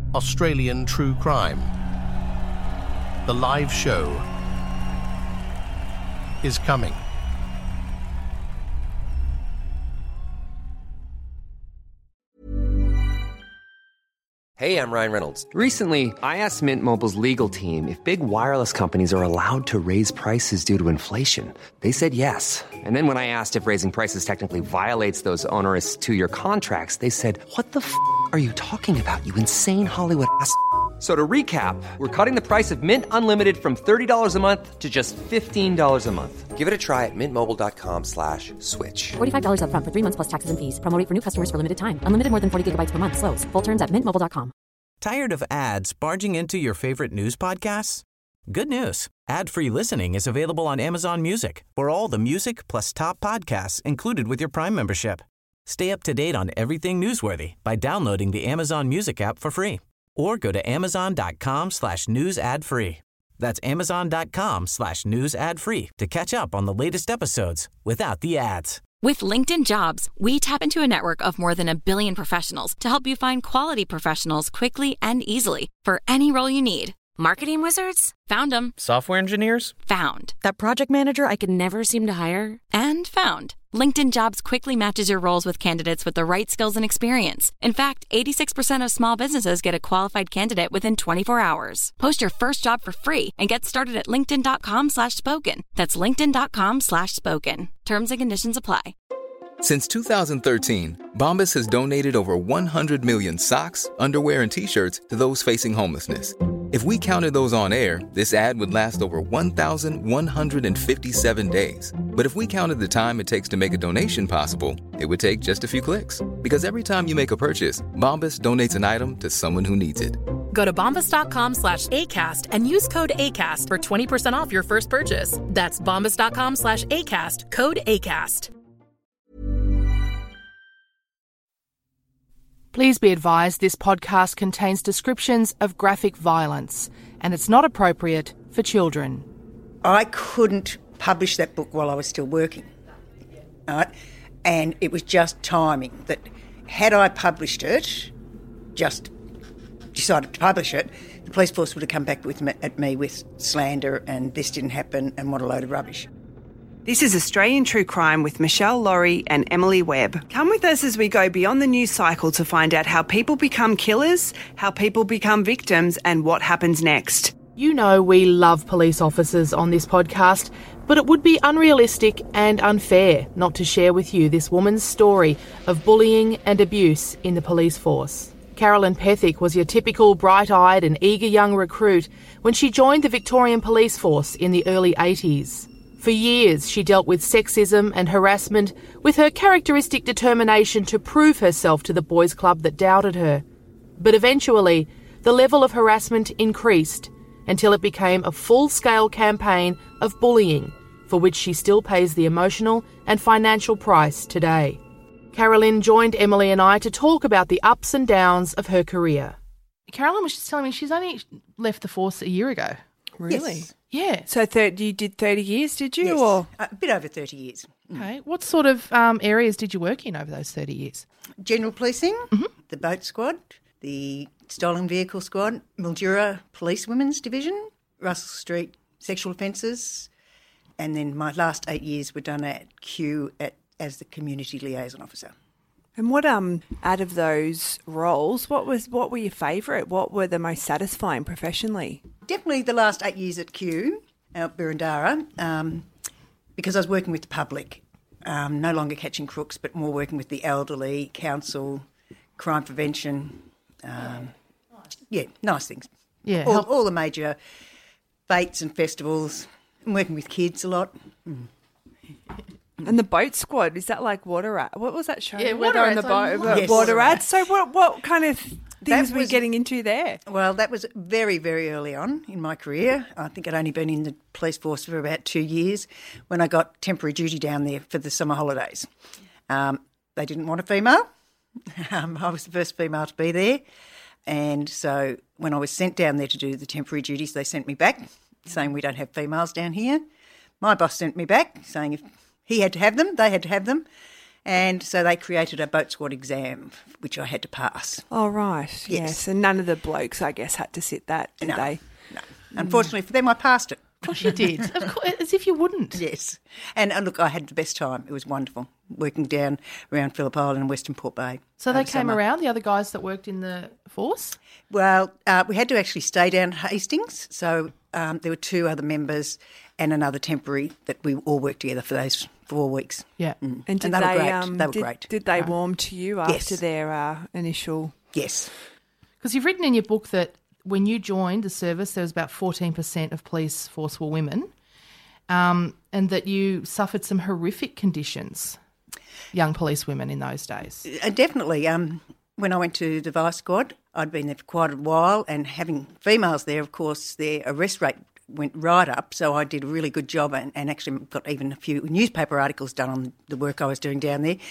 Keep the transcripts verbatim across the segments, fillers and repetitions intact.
Australian True Crime. The live show is coming. Hey, I'm Ryan Reynolds. Recently, I asked Mint Mobile's legal team if big wireless companies are allowed to raise prices due to inflation. They said yes. And then when I asked if raising prices technically violates those onerous two-year contracts, they said, "What the f*** are you talking about, you insane Hollywood ass f- So to recap, we're cutting the price of Mint Unlimited from thirty dollars a month to just fifteen dollars a month. Give it a try at mintmobile.com slash switch. forty-five dollars up front for three months plus taxes and fees. Promo rate for new customers for limited time. Unlimited more than forty gigabytes per month. Slows full terms at mint mobile dot com. Tired of ads barging into your favorite news podcasts? Good news. Ad-free listening is available on Amazon Music for all the music plus top podcasts included with your Prime membership. Stay up to date on everything newsworthy by downloading the Amazon Music app for free. Or go to amazon.com slash news ad free. That's amazon.com slash news ad free to catch up on the latest episodes without the ads. With LinkedIn Jobs, we tap into a network of more than a billion professionals to help you find quality professionals quickly and easily for any role you need. Marketing wizards? Found them. Software engineers? Found. That project manager I could never seem to hire? And found. LinkedIn Jobs quickly matches your roles with candidates with the right skills and experience. In fact, eighty-six percent of small businesses get a qualified candidate within twenty-four hours. Post your first job for free and get started at linkedin.com slash spoken. That's linkedin.com slash spoken. Terms and conditions apply. Since two thousand thirteen, Bombas has donated over one hundred million socks, underwear, and T-shirts to those facing homelessness. If we counted those on air, this ad would last over one thousand one hundred fifty-seven days. But if we counted the time it takes to make a donation possible, it would take just a few clicks. Because every time you make a purchase, Bombas donates an item to someone who needs it. Go to bombas.com slash ACAST and use code ACAST for twenty percent off your first purchase. That's bombas.com slash ACAST, code ACAST. Please be advised this podcast contains descriptions of graphic violence and it's not appropriate for children. I couldn't publish that book while I was still working, right? And it was just timing that had I published it, just decided to publish it, the police force would have come back with me, at me with slander and this didn't happen and what a load of rubbish. This is Australian True Crime with Michelle Laurie and Emily Webb. Come with us as we go beyond the news cycle to find out how people become killers, how people become victims, and what happens next. You know we love police officers on this podcast, but it would be unrealistic and unfair not to share with you this woman's story of bullying and abuse in the police force. Carolyn Pethick was your typical bright-eyed and eager young recruit when she joined the Victorian Police Force in the early eighties. For years, she dealt with sexism and harassment with her characteristic determination to prove herself to the boys' club that doubted her. But eventually, the level of harassment increased until it became a full-scale campaign of bullying, for which she still pays the emotional and financial price today. Carolyn joined Emily and I to talk about the ups and downs of her career. Carolyn was just telling me she's only left the force a year ago. Really? Yes. Yeah. So thir- you did thirty years, did you? Yes, Or a bit over thirty years. Okay. What sort of um, areas did you work in over those thirty years? General policing, mm-hmm. the boat squad, the stolen vehicle squad, Mildura Police Women's Division, Russell Street sexual offences, and then my last eight years were done at Kew at, as the community liaison officer. And what um out of those roles, what was what were your favourite? What were the most satisfying professionally? Definitely the last eight years at Kew, out Birrendara, um, because I was working with the public, um, no longer catching crooks, but more working with the elderly, council, crime prevention. Um, yeah, nice things. Yeah, all, help- all the major fetes and festivals. I'm working with kids a lot. Mm. And the boat squad, is that like water rat? What was that show? Yeah, Weather Water on the Rats boat. on- Yes. Water rats. So what what kind of things That were you was- getting into there? Well, that was very, very early on in my career. I think I'd only been in the police force for about two years when I got temporary duty down there for the summer holidays. Um, they didn't want a female. Um, I was the first female to be there. And so when I was sent down there to do the temporary duties, they sent me back saying we don't have females down here. My boss sent me back saying if he had to have them, they had to have them. And so they created a boat squad exam, which I had to pass. Oh, right. Yes. yes. And none of the blokes, I guess, had to sit that, did no, they? No. Unfortunately for them, I passed it. Of course you did. Of course, as if you wouldn't. Yes. And uh, look, I had the best time. It was wonderful working down around Phillip Island and Western Port Bay. So they came summer. around, the other guys that worked in the force? Well, uh, we had to actually stay down at Hastings. So um, there were two other members and another temporary that we all worked together for those four weeks. Yeah. Mm. And, did and they, they were great. Um, they were did, great. Did they right. warm to you after yes. their uh, initial... Yes. Because you've written in your book that when you joined the service, there was about fourteen percent of police force were women. Um, and that you suffered some horrific conditions, young police women in those days. Uh, definitely. Um, when I went to the Vice Squad, I'd been there for quite a while, and having females there, of course, their arrest rate went right up, so I did a really good job and, and actually got even a few newspaper articles done on the work I was doing down there.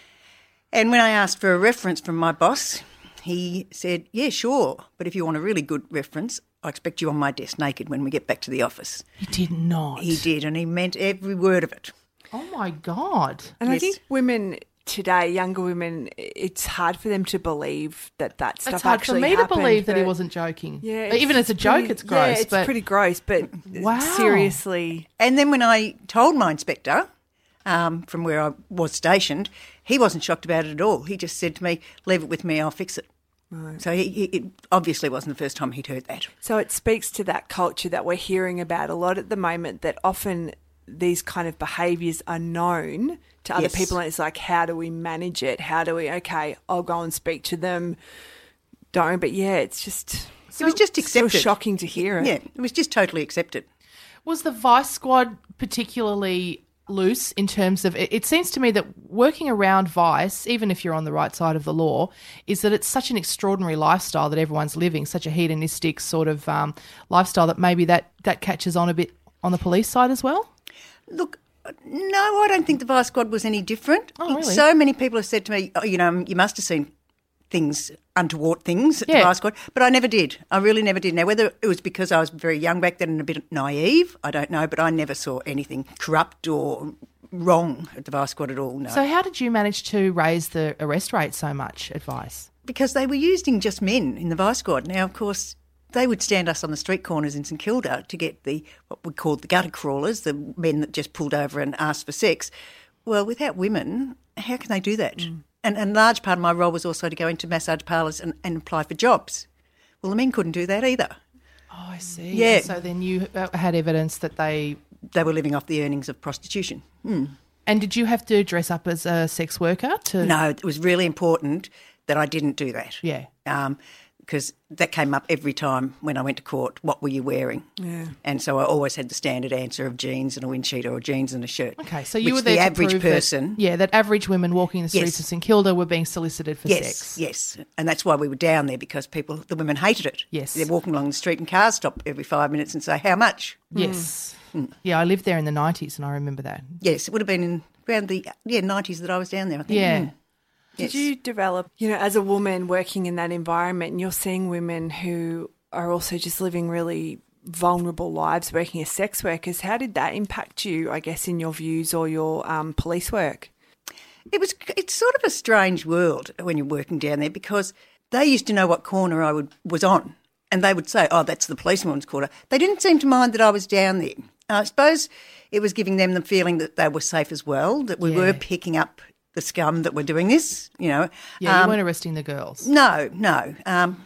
And when I asked for a reference from my boss, he said, yeah, sure, but if you want a really good reference, I expect you on my desk naked when we get back to the office. He did not. He did, and he meant every word of it. Oh, my God. And yes. I think women today, younger women, it's hard for them to believe that that stuff it's hard actually for me happened, to believe that he but- wasn't joking. Yeah, Even as a joke, pretty- it's gross. Yeah, it's but pretty gross, but Wow. seriously. And then when I told my inspector um, from where I was stationed, he wasn't shocked about it at all. He just said to me, leave it with me, I'll fix it. Right. So he, he, it obviously wasn't the first time he'd heard that. So it speaks to that culture that we're hearing about a lot at the moment, that often these kind of behaviours are known to other Yes. people, and it's like, how do we manage it? How do we, okay, I'll go and speak to them. Don't, but yeah, it's just... It was just accepted. So shocking to hear it. Yeah, it was just totally accepted. Was the Vice Squad particularly loose in terms of, it, it seems to me that working around Vice, even if you're on the right side of the law, is that it's such an extraordinary lifestyle that everyone's living, such a hedonistic sort of um, lifestyle that maybe that, that catches on a bit on the police side as well? Look, no, I don't think the Vice Squad was any different. Oh, really? So many people have said to me, oh, you know, you must have seen things, untoward things at Yeah. the Vice Squad, but I never did. I really never did. Now, whether it was because I was very young back then and a bit naive, I don't know, but I never saw anything corrupt or wrong at the Vice Squad at all, no. So how did you manage to raise the arrest rate so much at Vice? Because they were using just men in the Vice Squad. Now, of course, they would stand us on the street corners in St Kilda to get the what we called the gutter crawlers, the men that just pulled over and asked for sex. Well, without women, how can they do that? Mm. And, and a large part of my role was also to go into massage parlours and, and apply for jobs. Well, the men couldn't do that either. Oh, I see. Yeah. So then you had evidence that they... They were living off the earnings of prostitution. Mm. And did you have to dress up as a sex worker? To No, it was really important that I didn't do that. Yeah. Um, because that came up every time when I went to court. What were you wearing? Yeah. And so I always had the standard answer of jeans and a wind sheeter or jeans and a shirt. Okay, so you which were there the to average prove person. That, yeah, that average women walking the streets Yes. of St Kilda were being solicited for yes, sex. yes, and that's why we were down there, because people, the women hated it. Yes. They're walking along the street and cars stop every five minutes and say, how much? Yes. Mm. Yeah, I lived there in the nineties and I remember that. Yes, it would have been in around the yeah nineties that I was down there, I think. Yeah. Mm. Did Yes. you develop, you know, as a woman working in that environment, and you're seeing women who are also just living really vulnerable lives working as sex workers, how did that impact you, I guess, in your views or your um, police work? It was. It's sort of a strange world when you're working down there, because they used to know what corner I would was on, and they would say, "Oh, that's the policeman's corner." They didn't seem to mind that I was down there. I suppose it was giving them the feeling that they were safe as well, that we Yeah. were picking up the scum that were doing this. You know, Yeah, you Um, weren't arresting the girls. No, no. Um,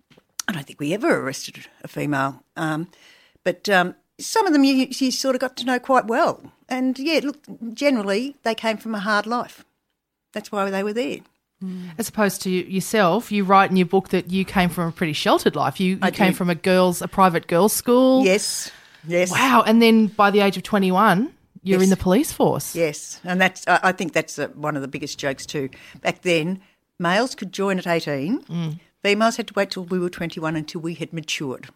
I don't think we ever arrested a female. Um, but um, some of them you, you sort of got to know quite well. And, yeah, look, generally they came from a hard life. That's why they were there. As opposed to yourself, you write in your book that you came from a pretty sheltered life. You, you I came did. from a girls, a private girls' school. Yes, yes. Wow. And then by the age of twenty-one, you're Yes. in the police force. Yes, and that's I I think that's uh, one of the biggest jokes too. Back then, males could join at eighteen. Mm. Females had to wait till we were twenty-one until we had matured.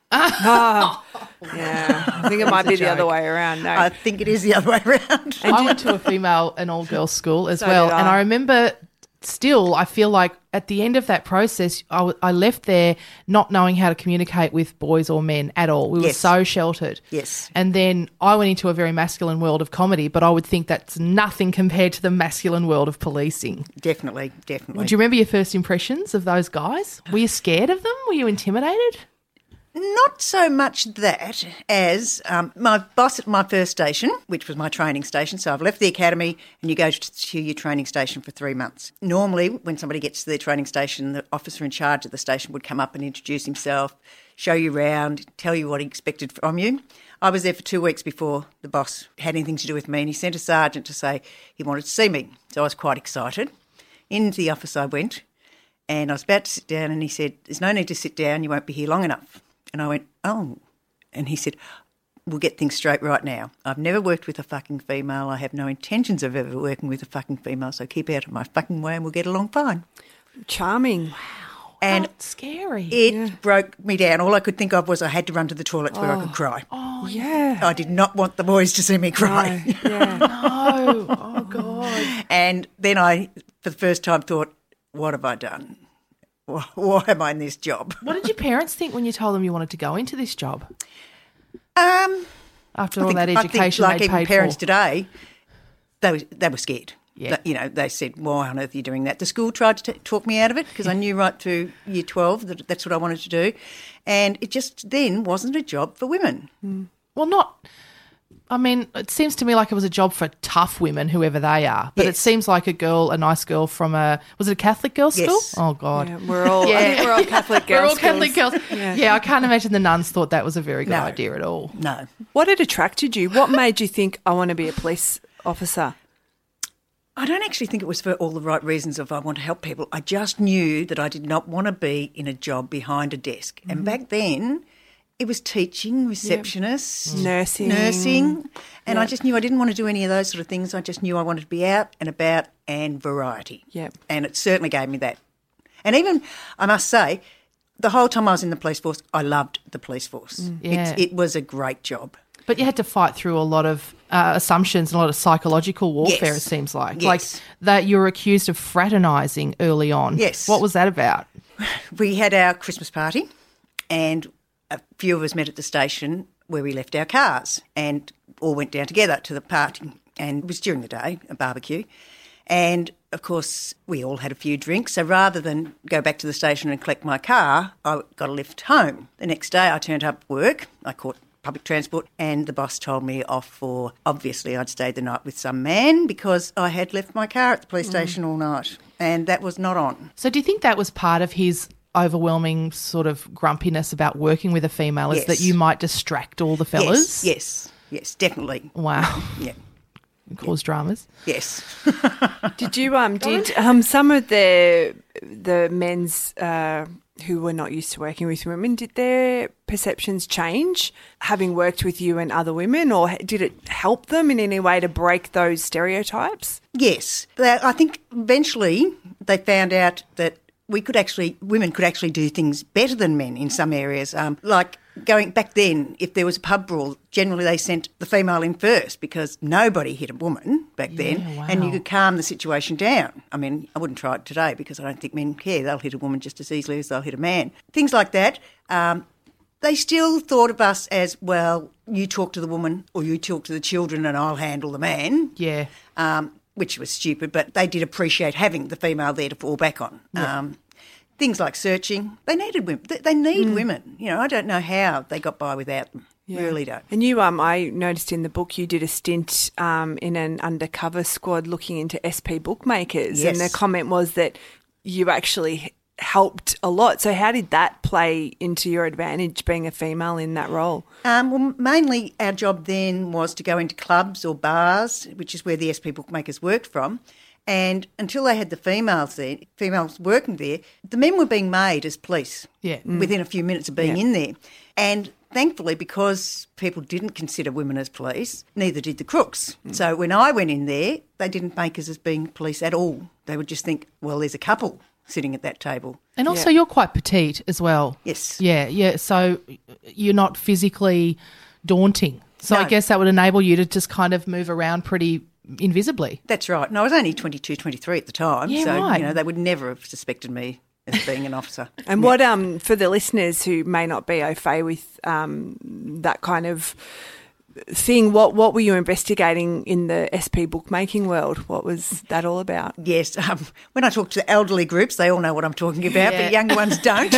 Oh, yeah. I think it might be the other joke. way around. No. I think it is the other way around. I went to a female and all-girls school as So well, did I. and I remember still, I feel like at the end of that process, I, w- I left there not knowing how to communicate with boys or men at all. We were Yes. so sheltered. Yes. And then I went into a very masculine world of comedy, but I would think that's nothing compared to the masculine world of policing. Definitely, definitely. Do you remember your first impressions of those guys? Were you scared of them? Were you intimidated? Not so much that as um, my boss at my first station, which was my training station. So I've left the academy and you go to, to your training station for three months. Normally, when somebody gets to their training station, the officer in charge of the station would come up and introduce himself, show you around, tell you what he expected from you. I was there for two weeks before the boss had anything to do with me, and he sent a sergeant to say he wanted to see me. So I was quite excited. Into the office I went, and I was about to sit down, and he said, "There's no need to sit down, you won't be here long enough." And I went, "Oh." And he said, "We'll get things straight right now. I've never worked with a fucking female. I have no intentions of ever working with a fucking female, so keep out of my fucking way and we'll get along fine." Charming. And That's scary. it Yeah. broke me down. All I could think of was I had to run to the toilets where I could cry. Oh, Yeah. I did not want the boys to see me cry. No, yeah. no. Oh, God. And then I, for the first time, thought, what have I done? Why why am I in this job? What did your parents think when you told them you wanted to go into this job? Um, After I all think- that I think, education like they even paid parents for? today, they were, they were scared. Yeah. They- you know, they said, "Why on earth are you doing that?" The school tried to t- talk me out of it because I knew right through year twelve that that's what I wanted to do. And it just then wasn't a job for women. Well, not... I mean, it seems to me like it was a job for tough women, whoever they are. But it Yes. seems like a girl, a nice girl from a... Was it a Catholic girls' school? Yes. Oh, God. Yeah, we're all, I think we're all Catholic We're girls. all Catholic girls. Yeah. Yeah. I can't imagine the nuns thought that was a very good No. idea at all. No. What had attracted you? What made you think, I want to be a police officer? I don't actually think it was for all the right reasons of I want to help people. I just knew that I did not want to be in a job behind a desk. Mm-hmm. And back then, it was teaching, receptionists, Nursing. nursing. And I Yep. just knew I didn't want to do any of those sort of things. I just knew I wanted to be out and about and variety. Yep. And it certainly gave me that. And even, I must say, the whole time I was in the police force, I loved the police force. Mm. Yeah. It's, it was a great job. But you had to fight through a lot of uh, assumptions and a lot of psychological warfare, Yes. it seems like. Yes. Like that you were accused of fraternising early on. Yes. What was that about? We had our Christmas party and a few of us met at the station where we left our cars and all went down together to the party. And it was during the day, a barbecue. And, of course, we all had a few drinks. So rather than go back to the station and collect my car, I got a lift home. The next day I turned up at work. I caught public transport and the boss told me off for, obviously, I'd stayed the night with some man because I had left my car at the police station all night. And that was not on. So do you think that was part of his overwhelming sort of grumpiness about working with a female is Yes. that you might distract all the fellas? Yes, yes, yes, definitely. Wow. Yeah, Cause dramas. yes. Did you um did um some of the the men's uh, who were not used to working with women, did their perceptions change having worked with you and other women, or did it help them in any way to break those stereotypes? Yes. They- I think eventually they found out that we could actually, women could actually do things better than men in some areas. Um, like going back then, if there was a pub brawl, generally they sent the female in first because nobody hit a woman back then, Yeah, and you wow. could calm the situation down. I mean, I wouldn't try it today because I don't think men care. They'll hit a woman just as easily as they'll hit a man. Things like that. Um, they still thought of us as, well, you talk to the woman or you talk to the children and I'll handle the man. Yeah. Um, which was stupid, but they did appreciate having the female there to fall back on. Um, things like searching, they needed women. They, they need women. You know, I don't know how they got by without them. Really don't. And you, um, I noticed in the book you did a stint um, in an undercover squad looking into S P bookmakers, and the Yes. comment was that you actually helped a lot. So how did that play into your advantage being a female in that role? Um, well, mainly our job then was to go into clubs or bars, which is where the S P bookmakers worked from. And until they had the females there, females working there, the men were being made as police Yeah. within a few minutes of being Yeah. in there. And thankfully, because people didn't consider women as police, neither did the crooks. So when I went in there, they didn't make us as being police at all. They would just think, well, there's a couple sitting at that table. And also you're quite petite as well. Yes. Yeah, yeah. So you're not physically daunting. So I No. guess that would enable you to just kind of move around pretty invisibly. That's right. And I was only twenty-two, twenty-three at the time. Yeah, so, right. you know, they would never have suspected me as being an officer. And Yeah. what, um, for the listeners who may not be au fait with um, that kind of thing, what what were you investigating in the S P bookmaking world? What was that all about? Yes, um, when I talk to elderly groups, they all know what I'm talking about, Yeah. but younger ones don't.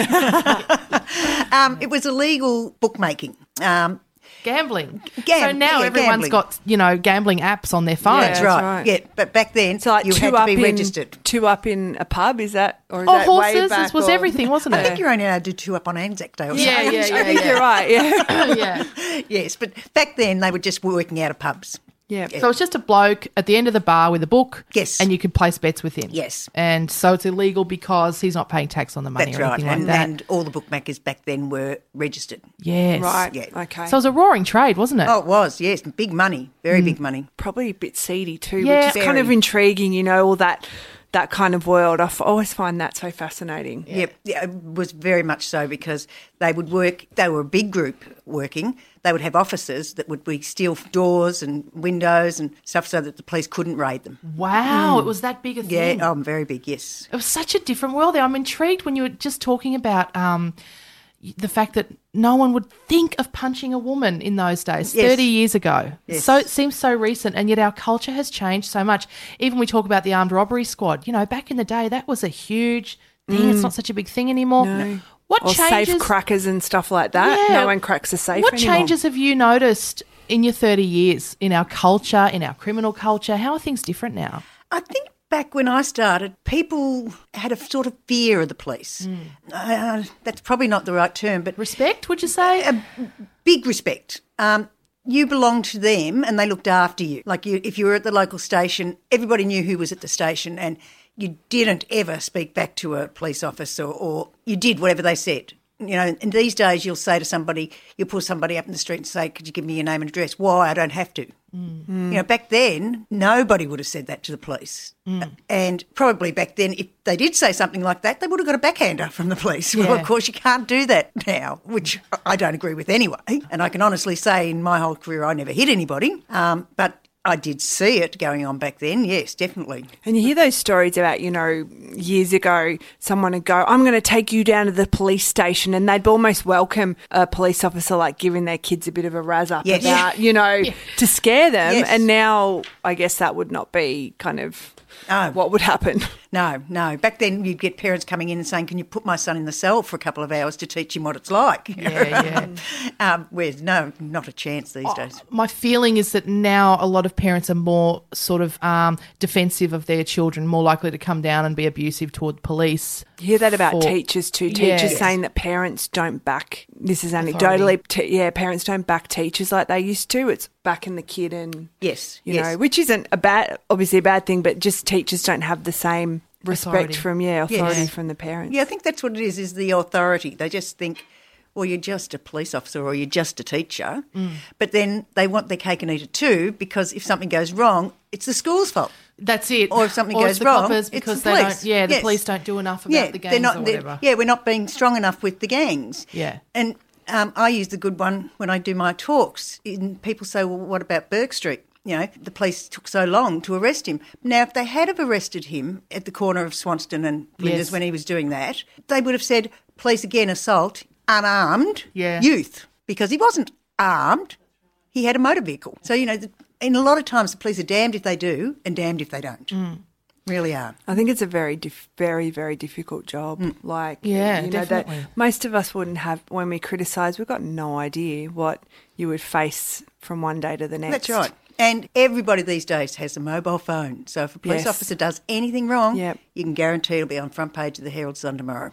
um, it was illegal bookmaking. Um, Gambling. Gam- so now yeah, everyone's gambling. got, you know, gambling apps on their phone. Yeah. that's That's right. right. Yeah, but back then So like you two had to up be in registered. two up in a pub, is that or is Oh, that way horses back this was or- everything, wasn't I it? think you're only allowed to do two up on Anzac Day or Yeah, something. yeah, yeah. I think you're right. Yeah, yeah. Yes, but back then they were just working out of pubs. yeah. So it's just a bloke at the end of the bar with a book. Yes. And you can place bets with him. Yes. And so it's illegal because he's not paying tax on the money That's or right. anything And, like that. and all the bookmakers back then were registered. Yes. Right. Yeah. Okay. So it was a roaring trade, wasn't it? Oh, it was, yes. Big money. Very Mm. big money. Probably a bit seedy too, Yeah. which is kind of Very. intriguing. You know, all that that kind of world. I f- always find that so fascinating. Yep, yeah, it was very much so because they would work, they were a big group working. They would have officers that would be steal doors and windows and stuff so that the police couldn't raid them. Wow, it was that big a Yeah, thing. oh, very big, yes. It was such a different world there. I'm intrigued when you were just talking about um, the fact that no one would think of punching a woman in those days, Yes. thirty years ago. Yes. So it seems so recent, and yet our culture has changed so much. Even we talk about the armed robbery squad. You know, back in the day, that was a huge thing. It's not such a big thing anymore. No. What Or changes? safe crackers and stuff like that. Yeah. No one cracks a safe What anymore. changes have you noticed in your thirty years in our culture, in our criminal culture? How are things different now? I think back when I started, people had a sort of fear of the police. Uh, that's probably not the right term, but Respect, would you say? a big respect. Um, you belonged to them and they looked after you. Like you, if you were at the local station, everybody knew who was at the station and you didn't ever speak back to a police officer or you did whatever they said. You know, and these days you'll say to somebody, you'll pull somebody up in the street and say, could you give me your name and address? Why? I don't have to. Mm. You know, back then, nobody would have said that to the police. Mm. And probably back then, if they did say something like that, they would have got a backhander from the police. Well, Yeah. of course, you can't do that now, which I don't agree with anyway. And I can honestly say in my whole career, I never hit anybody. Um, but I did see it going on back then, yes, definitely. And you hear those stories about, you know, years ago, someone would go, I'm going to take you down to the police station, and they'd almost welcome a police officer like giving their kids a bit of a razz up Yes. about, you know, to scare them. Yes. And now I guess that would not be kind of No. what would happen. No, no. Back then, you'd get parents coming in and saying, can you put my son in the cell for a couple of hours to teach him what it's like? Yeah, yeah. um, whereas, no, not a chance these days. My feeling is that now a lot of parents are more sort of um, defensive of their children, more likely to come down and be abusive toward police. You hear that about for- teachers too. Yeah. Teachers Yes. saying that parents don't back, this is anecdotally, Authority. t- yeah, parents don't back teachers like they used to. It's backing the kid and, Yes, you yes. know, which isn't a bad, obviously a bad thing, but just teachers don't have the same respect Authority. from, yeah, authority Yes. from the parents. Yeah, I think that's what it is, is the authority. They just think, well, you're just a police officer or you're just a teacher. Mm. But then they want their cake and eat it too, because if something goes wrong, it's the school's fault. That's it. Or if something or goes it's the wrong, coppers it's because the they police. don't. Yeah, the Yes. police don't do enough about yeah, the they're gangs not, or they're- whatever. Yeah, we're not being strong enough with the gangs. Yeah. And um, I use the good one when I do my talks. And people say, well, what about Burke Street? You know, the police took so long to arrest him. Now, if they had have arrested him at the corner of Swanston and Flinders Yes. when he was doing that, they would have said, police again assault unarmed Yeah. youth, because he wasn't armed. He had a motor vehicle. So, you know, the, and a lot of times the police are damned if they do and damned if they don't. Mm. Really are. I think it's a very, dif- very, very difficult job. Like, Yeah, you know, definitely. that most of us wouldn't have, when we criticise, we've got no idea what you would face from one day to the next. That's right. And everybody these days has a mobile phone. So if a police Yes. officer does anything wrong, Yep. you can guarantee it'll be on front page of the Herald Sun tomorrow.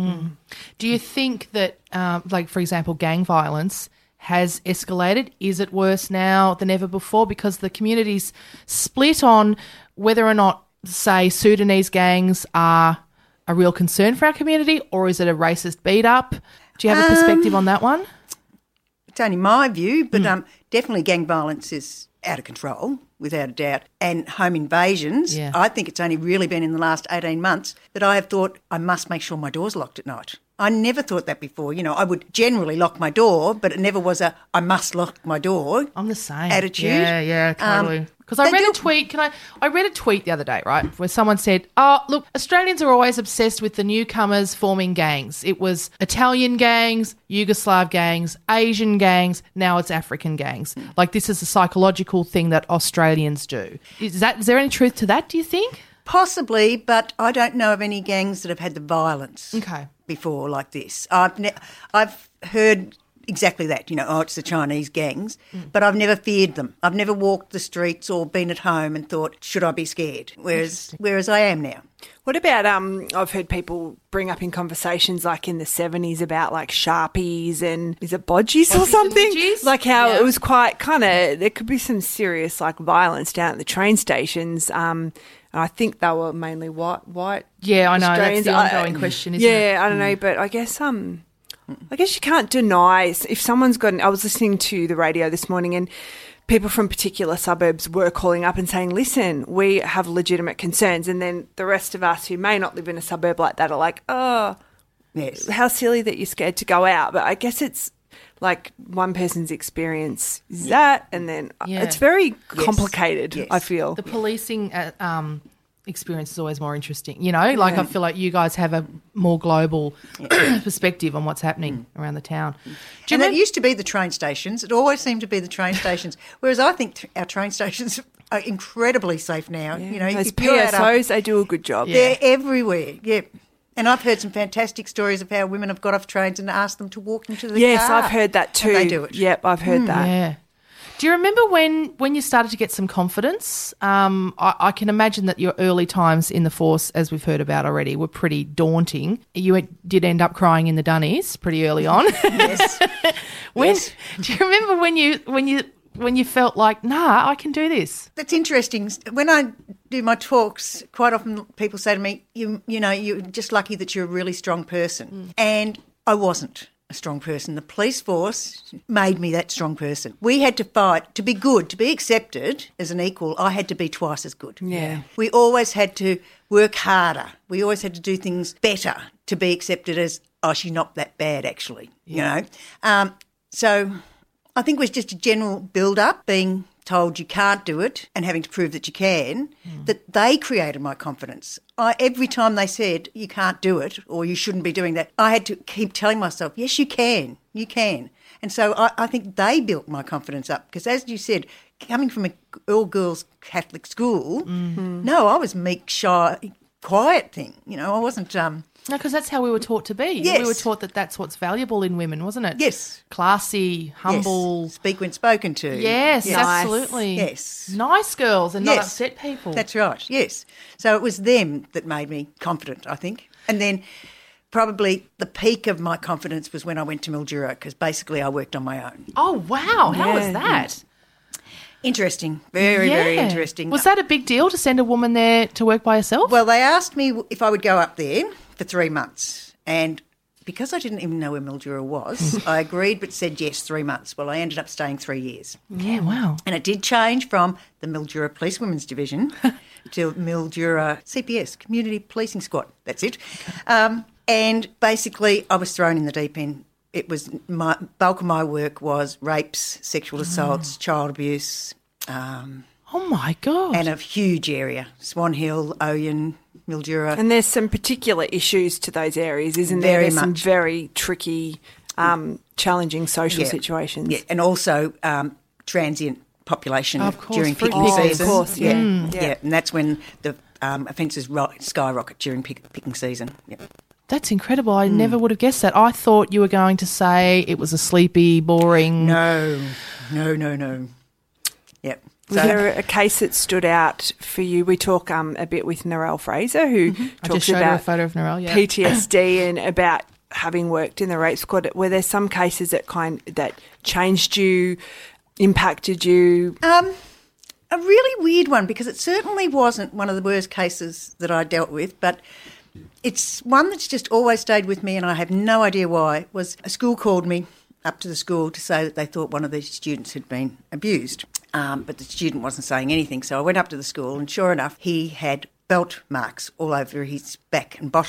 Do you think that, um, like, for example, gang violence has escalated? Is it worse now than ever before? Because the community's split on whether or not, say, Sudanese gangs are a real concern for our community, or is it a racist beat-up? Do you have a perspective on that one? It's only my view, Hmm. but um, definitely gang violence is out of control, without a doubt. And home invasions, Yeah. I think it's only really been in the last eighteen months that I have thought I must make sure my door's locked at night. I never thought that before. You know, I would generally lock my door, but it never was a I must lock my door. I'm the same attitude. Yeah, yeah, totally. Because um, I read do- a tweet. Can I? I read a tweet the other day, right, where someone said, "Oh, look, Australians are always obsessed with the newcomers forming gangs. It was Italian gangs, Yugoslav gangs, Asian gangs. Now it's African gangs. Like this is a psychological thing that Australians do. Is that? Is there any truth to that? Do you think? Possibly, but I don't know of any gangs that have had the violence Okay. before like this. I've ne- I've heard exactly that, you know, oh, it's the Chinese gangs, mm. but I've never feared them. I've never walked the streets or been at home and thought, should I be scared? Whereas whereas I am now. What about, um? I've heard people bring up in conversations like in the seventies about like Sharpies and is it bodgies or something? Bodgies? Like how Yeah. it was quite kind of, there could be some serious like violence down at the train stations. Um, and I think they were mainly white, white Yeah, I know. Australians. That's the ongoing I- question, isn't yeah, it? I don't know, but I guess um, I guess you can't deny if someone's got. I was listening to the radio this morning and people from particular suburbs were calling up and saying, listen, we have legitimate concerns. And then the rest of us who may not live in a suburb like that are like, oh, Yes. how silly that you're scared to go out. But I guess it's like one person's experience is that, and then Yeah. it's very Yes. complicated, Yes. I feel. The policing uh, um, experience is always more interesting. You know, like I feel like you guys have a more global perspective on what's happening around the town. Do you And it remember- used to be the train stations. It always seemed to be the train stations, whereas I think th- our train stations are incredibly safe now. You know, Those if you're out up- P S Os, they do a good job. they're everywhere, yeah. And I've heard some fantastic stories of how women have got off trains and asked them to walk into the Yes, car. I've heard that too. And they do it. Yep, I've heard that. Yeah. Do you remember when, when you started to get some confidence? Um, I, I can imagine that your early times in the force, as we've heard about already, were pretty daunting. You went- did end up crying in the dunnies pretty early on. Yes. when, Yes. Do you remember when you when you when you felt like, nah, I can do this? That's interesting. When I do my talks, quite often people say to me, you you know, you're just lucky that you're a really strong person. And I wasn't a strong person. The police force made me that strong person. We had to fight to be good, to be accepted as an equal. I had to be twice as good. Yeah. We always had to work harder. We always had to do things better to be accepted as, oh, she's not that bad actually, you know. Um, so I think it was just a general build-up, being told you can't do it and having to prove that you can, mm. that they created my confidence. I, every time they said you can't do it or you shouldn't be doing that, I had to keep telling myself, yes, you can, you can. And so I, I think they built my confidence up because, as you said, coming from an all-girls Catholic school, mm-hmm. no, I was meek, shy, quiet thing. You know, I wasn't... Um, No, because that's how we were taught to be. Yes. We were taught that that's what's valuable in women, wasn't it? Yes. Classy, humble. Yes. Speak when spoken to. Yes, Yes. absolutely. Yes. Nice girls and not Yes. upset people. That's right, yes. So it was them that made me confident, I think. And then probably the peak of my confidence was when I went to Mildura because basically I worked on my own. Oh, wow. How Yeah. was that? Interesting, very, very Yeah. interesting. Was that a big deal to send a woman there to work by herself? Well, they asked me if I would go up there for three months and because I didn't even know where Mildura was, I agreed but said yes, three months. Well, I ended up staying three years. Yeah, wow. And it did change from the Mildura Police Women's Division to Mildura C P S, Community Policing Squad. That's it. Um, and basically I was thrown in the deep end. It was my bulk of my work was rapes, sexual assaults, child abuse, um, Oh, my God. and a huge area, Swan Hill, Oyen, Mildura. And there's some particular issues to those areas, isn't there? Very There's some much. very tricky, um, challenging social Yeah. situations. Yeah, and also um, transient population Of course, during fruit picking pickers. season. Of course, yeah. yeah. Mm. yeah, and that's when the um, offences ro- skyrocket during pick- picking season. Yeah. That's incredible. I never would have guessed that. I thought you were going to say it was a sleepy, boring... No, no, no, no. Yep. Was there a case that stood out for you? We talk um, a bit with Narelle Fraser, who I talks just showed her a about photo of Narelle, yeah. P T S D and about having worked in the rape squad. Were there some cases that kind that changed you, impacted you? Um, a really weird one because it certainly wasn't one of the worst cases that I dealt with, but it's one that's just always stayed with me and I have no idea why. Was a school called me up to the school to say that they thought one of the students had been abused, um, but the student wasn't saying anything. So I went up to the school and sure enough, he had belt marks all over his back and bottom.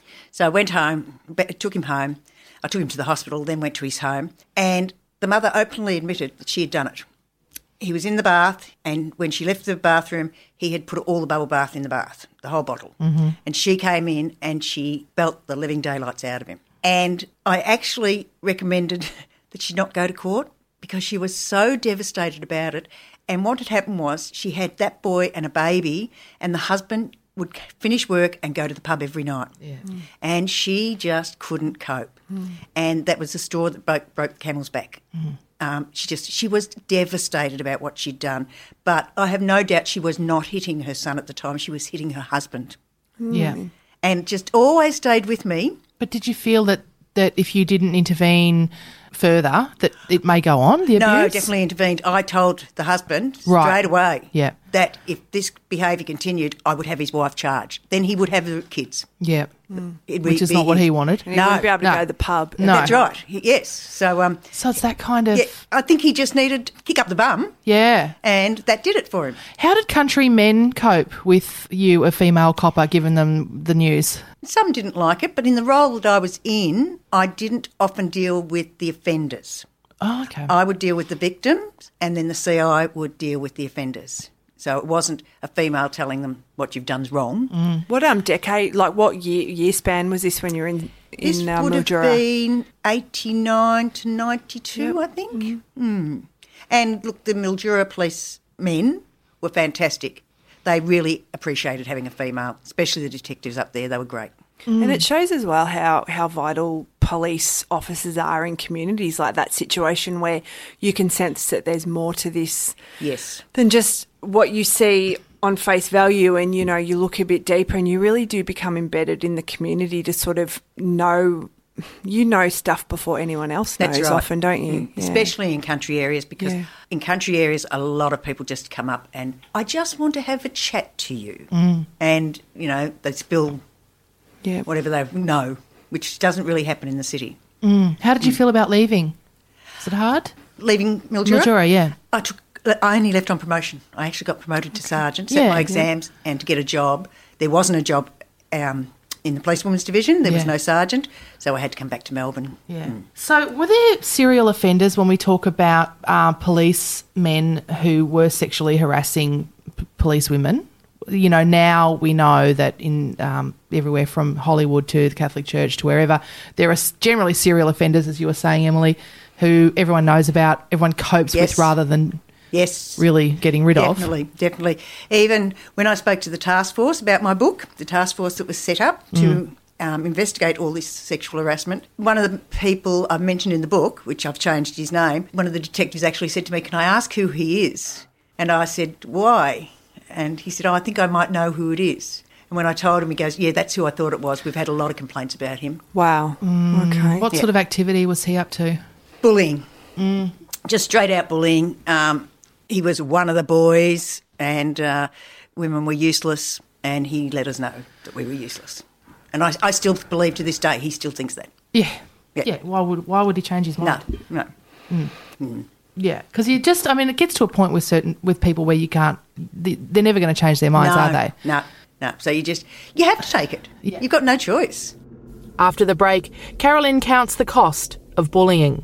So I went home, took him home. I took him to the hospital, then went to his home, and the mother openly admitted that she had done it. He was in the bath, and when she left the bathroom, he had put all the bubble bath in the bath, the whole bottle. Mm-hmm. And she came in and she belt the living daylights out of him. And I actually recommended that she not go to court because she was so devastated about it. And what had happened was she had that boy and a baby, and the husband would finish work and go to the pub every night. Yeah. Mm. And she just couldn't cope. Mm. And that was the straw that broke, broke the camel's back. Mm. Um, she just she was devastated about what she'd done. But I have no doubt she was not hitting her son at the time. She was hitting her husband. Mm. Yeah. And just always stayed with me. But did you feel that, that if you didn't intervene further that it may go on, the abuse? No, definitely intervened. I told the husband right. straight away yeah. that if this behaviour continued, I would have his wife charged. Then he would have the kids. Yeah, mm. which is not what he wanted. And he no, wouldn't be able to no. go to the pub. No. That's right, he, yes. So um, so it's that kind of... Yeah, I think he just needed to kick up the bum. Yeah. And that did it for him. How did country men cope with you, a female copper, giving them the news? Some didn't like it, but in the role that I was in, I didn't often deal with the offenders. Oh, okay. I would deal with the victims, and then the C I would deal with the offenders. So it wasn't a female telling them what you've done's wrong. Mm. What um decade, like what year year span was this when you were in in This uh, would Mildura? have been eighty-nine to ninety-two, yep. I think. Mm-hmm. Mm. And look, the Mildura police men were fantastic. They really appreciated having a female, especially the detectives up there. They were great. Mm. And it shows as well how, how vital police officers are in communities like that situation where you can sense that there's more to this yes. than just what you see on face value, and, you know, you look a bit deeper and you really do become embedded in the community to sort of know, you know stuff before anyone else knows. That's right. Often, don't you? Mm. Yeah. Especially in country areas, because yeah. in country areas a lot of people just come up and, I just want to have a chat to you. Mm. And, you know, they spill yeah. whatever they know, which doesn't really happen in the city. Mm. How did you mm. feel about leaving? Is it hard? Leaving Mildura? Mildura, yeah. I took. I only left on promotion. I actually got promoted to sergeant, set yeah, my exams, yeah. and to get a job. There wasn't a job um, in the policewomen's division. There yeah. was no sergeant, so I had to come back to Melbourne. Yeah. Mm. So were there serial offenders when we talk about uh, policemen who were sexually harassing p- police women? You know, now we know that in um, everywhere from Hollywood to the Catholic Church to wherever, there are generally serial offenders, as you were saying, Emily, who everyone knows about, everyone copes yes. with rather than yes. really getting rid definitely, of. Definitely, definitely. Even when I spoke to the task force about my book, the task force that was set up to mm. um, investigate all this sexual harassment, one of the people I mentioned in the book, which I've changed his name, one of the detectives actually said to me, can I ask who he is? And I said, why? And he said, oh, I think I might know who it is. And when I told him, he goes, yeah, that's who I thought it was. We've had a lot of complaints about him. Wow. Mm. Okay. What yeah. sort of activity was he up to? Bullying. Mm. Just straight out bullying. Um, he was one of the boys, and uh, women were useless, and he let us know that we were useless. And I, I still believe to this day he still thinks that. Yeah. Yeah. Yeah. Why would why would he change his mind? No, no. Mm. Mm. Yeah, because you just, I mean, it gets to a point with certain, with people where you can't, they're never going to change their minds, no, are they? No, no. So you just, you have to take it. Yeah. You've got no choice. After the break, Carolyn counts the cost of bullying.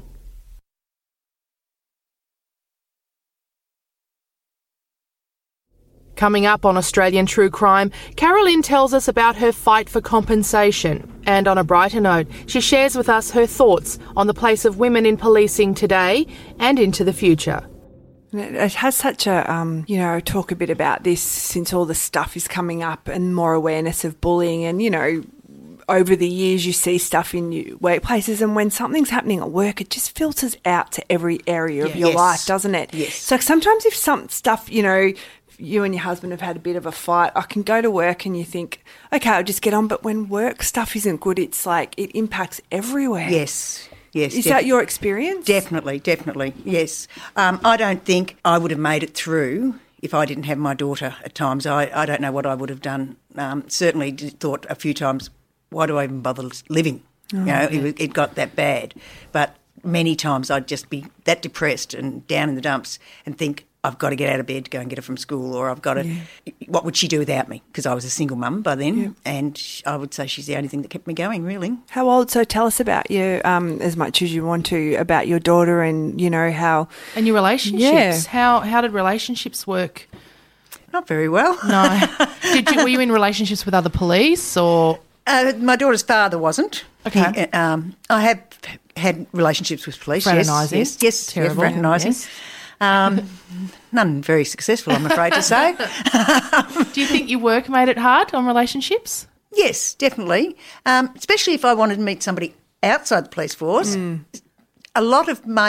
Coming up on Australian True Crime, Carolyn tells us about her fight for compensation. And on a brighter note, she shares with us her thoughts on the place of women in policing today and into the future. It has such a, um, you know, talk a bit about this since all the stuff is coming up and more awareness of bullying. And, you know, over the years you see stuff in workplaces, and when something's happening at work, it just filters out to every area of your yes. life, doesn't it? Yes. So sometimes if some stuff, you know, you and your husband have had a bit of a fight, I can go to work and you think, okay, I'll just get on. But when work stuff isn't good, it's like it impacts everywhere. Yes, yes. Is def- that your experience? Definitely, definitely, yes. Um, I don't think I would have made it through if I didn't have my daughter at times. I, I don't know what I would have done. Um, certainly thought a few times, why do I even bother living? Oh, you know, yeah. it, it got that bad. But many times I'd just be that depressed and down in the dumps and think, I've got to get out of bed to go and get her from school, or I've got to, yeah. what would she do without me? Because I was a single mum by then, yeah. and I would say she's the only thing that kept me going, really. How old? So tell us about you, um, as much as you want to, about your daughter and, you know, how... And your relationships. Yeah. How how did relationships work? Not very well. No. Did you, were you in relationships with other police or...? Uh, my daughter's father wasn't. Okay. He, um, I have had relationships with police, fraternising. yes. Yes, yes, Terrible. yeah, fraternising. Yes. Um, none very successful, I'm afraid to say. Do you think your work made it hard on relationships? Yes, definitely, um, especially if I wanted to meet somebody outside the police force. Mm. A lot of my...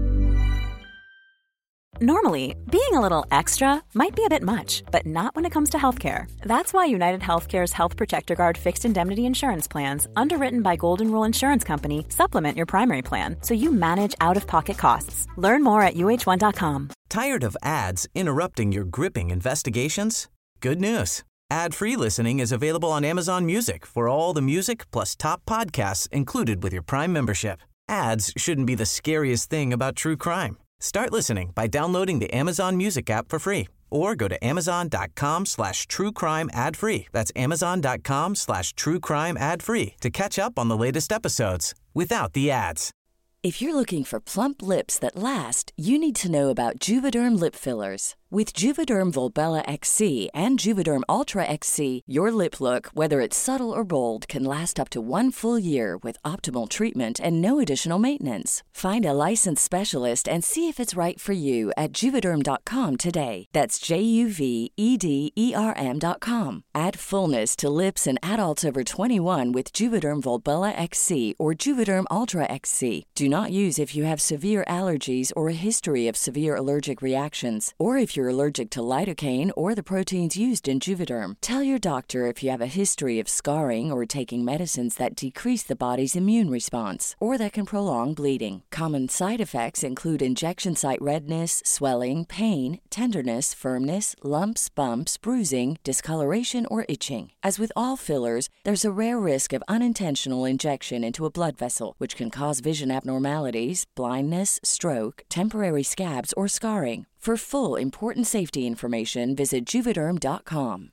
Normally, being a little extra might be a bit much, but not when it comes to healthcare. That's why United Healthcare's Health Protector Guard fixed indemnity insurance plans, underwritten by Golden Rule Insurance Company, supplement your primary plan so you manage out-of-pocket costs. Learn more at U H one dot com. Tired of ads interrupting your gripping investigations? Good news. Ad-free listening is available on Amazon Music for all the music plus top podcasts included with your Prime membership. Ads shouldn't be the scariest thing about true crime. Start listening by downloading the Amazon Music app for free or go to amazon.com slash true crime ad free. That's amazon.com slash true crime ad free to catch up on the latest episodes without the ads. If you're looking for plump lips that last, you need to know about Juvederm lip fillers. With Juvederm Volbella X C and Juvederm Ultra X C, your lip look, whether it's subtle or bold, can last up to one full year with optimal treatment and no additional maintenance. Find a licensed specialist and see if it's right for you at Juvederm dot com today. That's J U V E D E R M dot com. Add fullness to lips in adults over twenty-one with Juvederm Volbella X C or Juvederm Ultra X C. Do not use if you have severe allergies or a history of severe allergic reactions, or if you're allergic to lidocaine or the proteins used in Juvederm. Tell your doctor if you have a history of scarring or taking medicines that decrease the body's immune response or that can prolong bleeding. Common side effects include injection site redness, swelling, pain, tenderness, firmness, lumps, bumps, bruising, discoloration, or itching. As with all fillers, there's a rare risk of unintentional injection into a blood vessel, which can cause vision abnormalities, blindness, stroke, temporary scabs, or scarring. For full, important safety information, visit Juvederm dot com.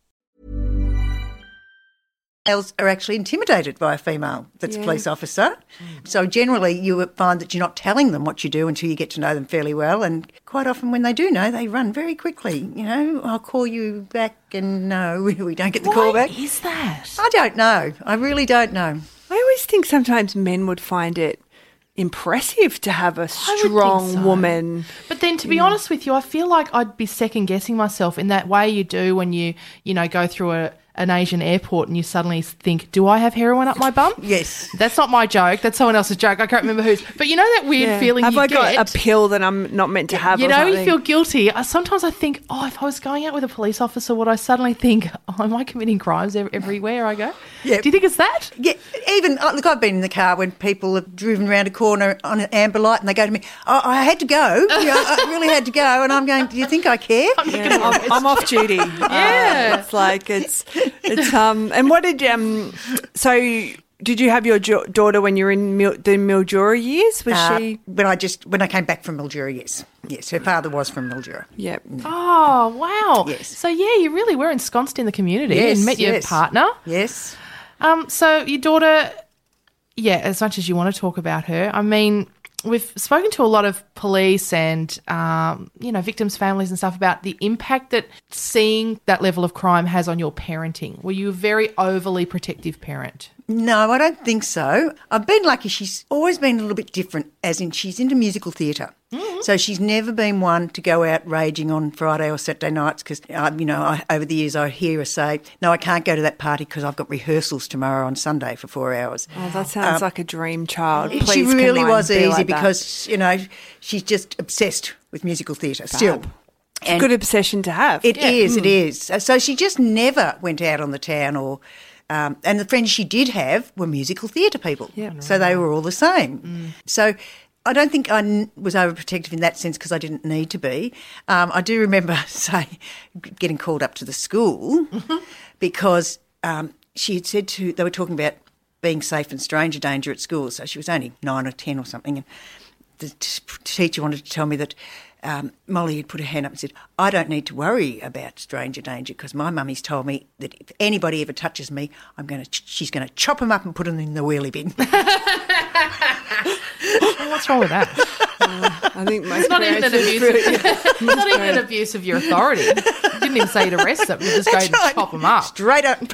Males are actually intimidated by a female that's Yeah. a police officer. Mm. So generally you would find that you're not telling them what you do until you get to know them fairly well, and quite often when they do know, they run very quickly. You know, I'll call you back, and no, we don't get the Why call back. is that? I don't know. I really don't know. I always think sometimes men would find it impressive to have a strong so. woman. But then, to be honest with you, I feel like I'd be second guessing myself in that way you do when you, you know, go through a, an Asian airport and you suddenly think, do I have heroin up my bum? Yes. That's not my joke. That's someone else's joke. I can't remember whose. But you know that weird Yeah. feeling have you I get? got a pill that I'm not meant to have? You or know, something? you feel guilty. I, sometimes I think, oh, if I was going out with a police officer, would I suddenly think, oh, am I committing crimes ev- everywhere I go? Yeah. Do you think it's that? Yeah, even, uh, look, I've been in the car when people have driven around a corner on an amber light and they go to me, oh, I had to go. You know, I really had to go. And I'm going, do you think I care? Yeah, I'm, I'm off duty. Yeah, uh, it's like it's it's um. And what did um? So did you have your jo- daughter when you were in Mil- the Mildura years? Was Uh, she? When I just when I came back from Mildura, yes, yes, her father was from Mildura. Yep. Oh, wow. Yes. So, yeah, you really were ensconced in the community Yes, and met your yes. partner. Yes. Um. So your daughter, yeah, as much as you want to talk about her, I mean, we've spoken to a lot of police and, um, you know, victims' families and stuff about the impact that seeing that level of crime has on your parenting. Were you a very overly protective parent? No, I don't think so. I've been lucky. She's always been a little bit different, as in she's into musical theatre. Mm-hmm. So she's never been one to go out raging on Friday or Saturday nights because, uh, you know, I, over the years I hear her say, no, I can't go to that party because I've got rehearsals tomorrow on Sunday for four hours. Oh, that sounds Um, like a dream child. Please, she can really mine was be easy like that? because, you know, she's just obsessed with musical theatre still. It's a good obsession to have. It Yeah. is, Mm. it is. So she just never went out on the town or... Um, and the friends she did have were musical theatre people. Yeah. So they were all the same. Mm. So I don't think I n- was overprotective in that sense because I didn't need to be. Um, I do remember, say, getting called up to the school because um, she had said to... They were talking about being safe and stranger danger at school. So she was only nine or ten or something. And the t- teacher wanted to tell me that um, Molly had put her hand up and said, I don't need to worry about stranger danger because my mummy's told me that if anybody ever touches me, I'm going to, ch- she's going to chop them up and put them in the wheelie bin. What's wrong with that? Uh, I think most It's not even an abuse. Of, not even an abuse of your authority. You didn't even say you'd arrest them. You just go and right. chop them up. Straight up.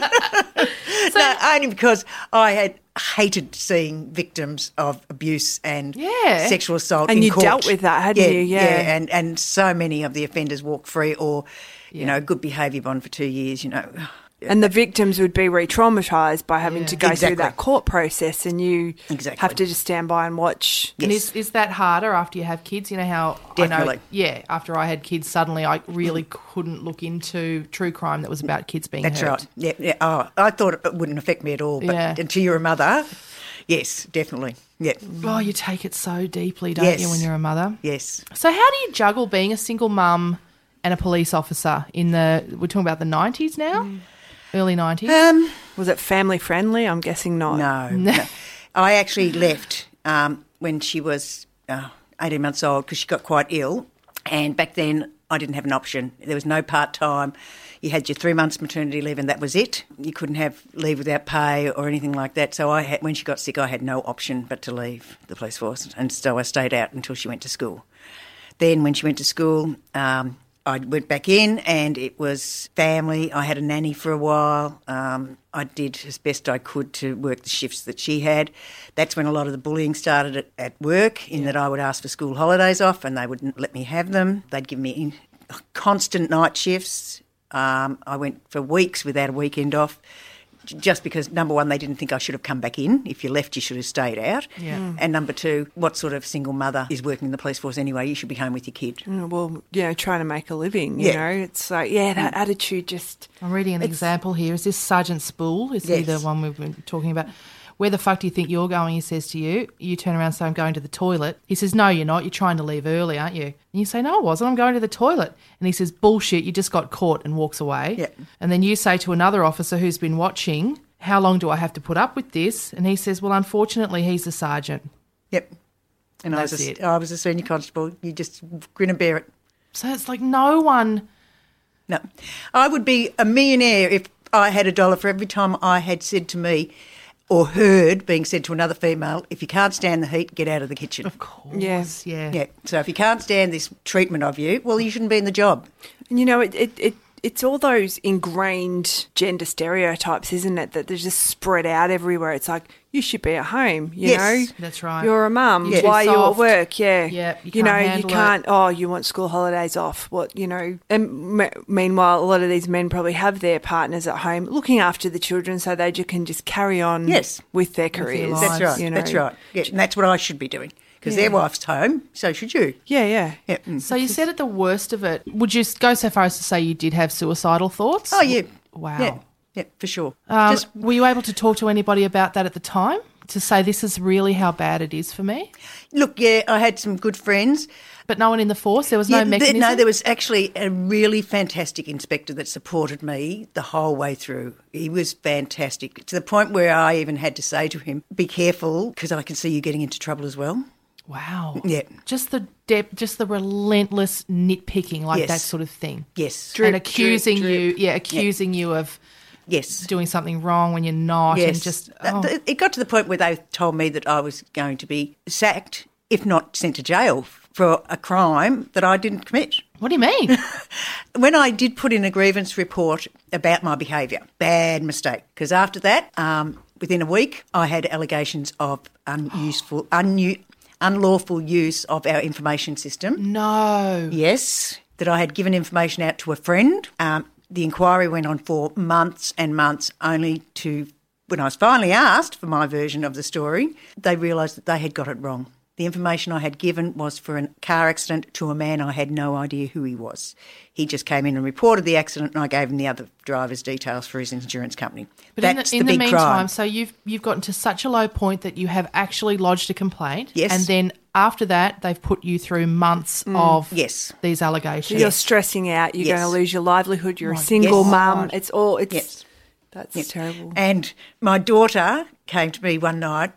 So- no, only because I had hated seeing victims of abuse and Yeah. sexual assault And in you court. dealt with that, hadn't yeah, you? Yeah. and, and so many of the offenders walk free or, you Yeah. know, good behaviour bond for two years, you know. And the victims would be re-traumatised by having Yeah. to go Exactly. through that court process, and you Exactly. have to just stand by and watch. And Yes. is, is that harder after you have kids? You know how Definitely. I know, yeah, after I had kids, suddenly I really couldn't look into true crime that was about kids being That's hurt. right. Yeah, yeah. Oh, I thought it wouldn't affect me at all, but Yeah. until you're a mother, yes, definitely. Yeah. Oh, you take it so deeply, don't Yes. you, when you're a mother? Yes. So how do you juggle being a single mum and a police officer in the, we're talking about the nineties now? Mm. Early nineties? Um, Was it family friendly? I'm guessing not. No, no. I actually left um, when she was uh, eighteen months old because she got quite ill. And back then I didn't have an option. There was no part-time. You had your three months maternity leave and that was it. You couldn't have leave without pay or anything like that. So I had, when she got sick, I had no option but to leave the police force. And so I stayed out until she went to school. Then when she went to school, um, I went back in and it was family. I had a nanny for a while. Um, I did as best I could to work the shifts that she had. That's when a lot of the bullying started at, at work, in that I would ask for school holidays off and they wouldn't let me have them. They'd give me constant night shifts. Um, I went for weeks without a weekend off. Just because, number one, they didn't think I should have come back in. If you left, you should have stayed out. Yeah. Mm. And number two, what sort of single mother is working in the police force anyway? You should be home with your kid. Mm, Well, you know, trying to make a living, you Yeah. know. It's like, yeah, that attitude just... I'm reading an example here. Is this Sergeant Spool? Is he the Yes. one we've been talking about? Where the fuck do you think you're going, he says to you. You turn around and say, I'm going to the toilet. He says, no, you're not. You're trying to leave early, aren't you? And you say, no, I wasn't. I'm going to the toilet. And he says, bullshit, you just got caught, and walks away. Yeah. And then you say to another officer who's been watching, how long do I have to put up with this? And he says, well, unfortunately, he's the sergeant. Yep. And I was, That's a, it. I was a senior constable. You just grin and bear it. So it's like no one... No. I would be a millionaire if I had a dollar for every time I had said to me or heard being said to another female, if you can't stand the heat, get out of the kitchen. Of course, Yes. yeah. Yeah. So if you can't stand this treatment of you, well, you shouldn't be in the job. And, you know, it, it, it it's all those ingrained gender stereotypes, isn't it, that they're just spread out everywhere. It's like, you should be at home, you Yes. know. That's right. You're a mum. Yeah. Why are Too you at soft. work? Yeah. Yeah, you You, can't know, you handle it. can't, oh, you want school holidays off. What, you know. And me- meanwhile, a lot of these men probably have their partners at home looking after the children so they ju- can just carry on Yes. with their their careers. lives. That's right. You know. That's right. Yeah, and that's what I should be doing because their wife's home, so should you. Yeah, yeah. Yeah. mm. So you said at the worst of it, would you go so far as to say you did have suicidal thoughts? Oh, yeah. Wow. Yeah, yeah, for sure. Um, Just were you able to talk to anybody about that at the time? To say this is really how bad it is for me? look, yeah, I had some good friends. But no one in the force? There was no Yeah, th- mechanism? no, there was actually a really fantastic inspector that supported me the whole way through. He was fantastic, to the point where I even had to say to him, be careful, because I can see you getting into trouble as well. Wow. Yeah. Just the depth, just the relentless nitpicking, like Yes. that sort of thing. Yes. and accusing drip, you, yeah, accusing you of Yes. doing something wrong when you're not, Yes. and just That- oh. th- It got to the point where they told me that I was going to be sacked, if not sent to jail, for a crime that I didn't commit. What do you mean? When I did put in a grievance report about my behaviour, bad mistake, because after that, um, within a week, I had allegations of unuseful, unuseful, unlawful use of our information system. No. Yes, that I had given information out to a friend. Um, the inquiry went on for months and months, only to, when I was finally asked for my version of the story, they realised that they had got it wrong. The information I had given was for a car accident to a man I had no idea who he was. He just came in and reported the accident, and I gave him the other driver's details for his insurance company. But That's in the, in the the big meantime, crime. so you've you've gotten to such a low point that you have actually lodged a complaint. Yes. And then after that, they've put you through months of Yes. these allegations. You're stressing out. You're Yes. going to lose your livelihood. You're My a single Yes. mum. It's all, it's, Yes. that's Yes. terrible. And my daughter came to me one night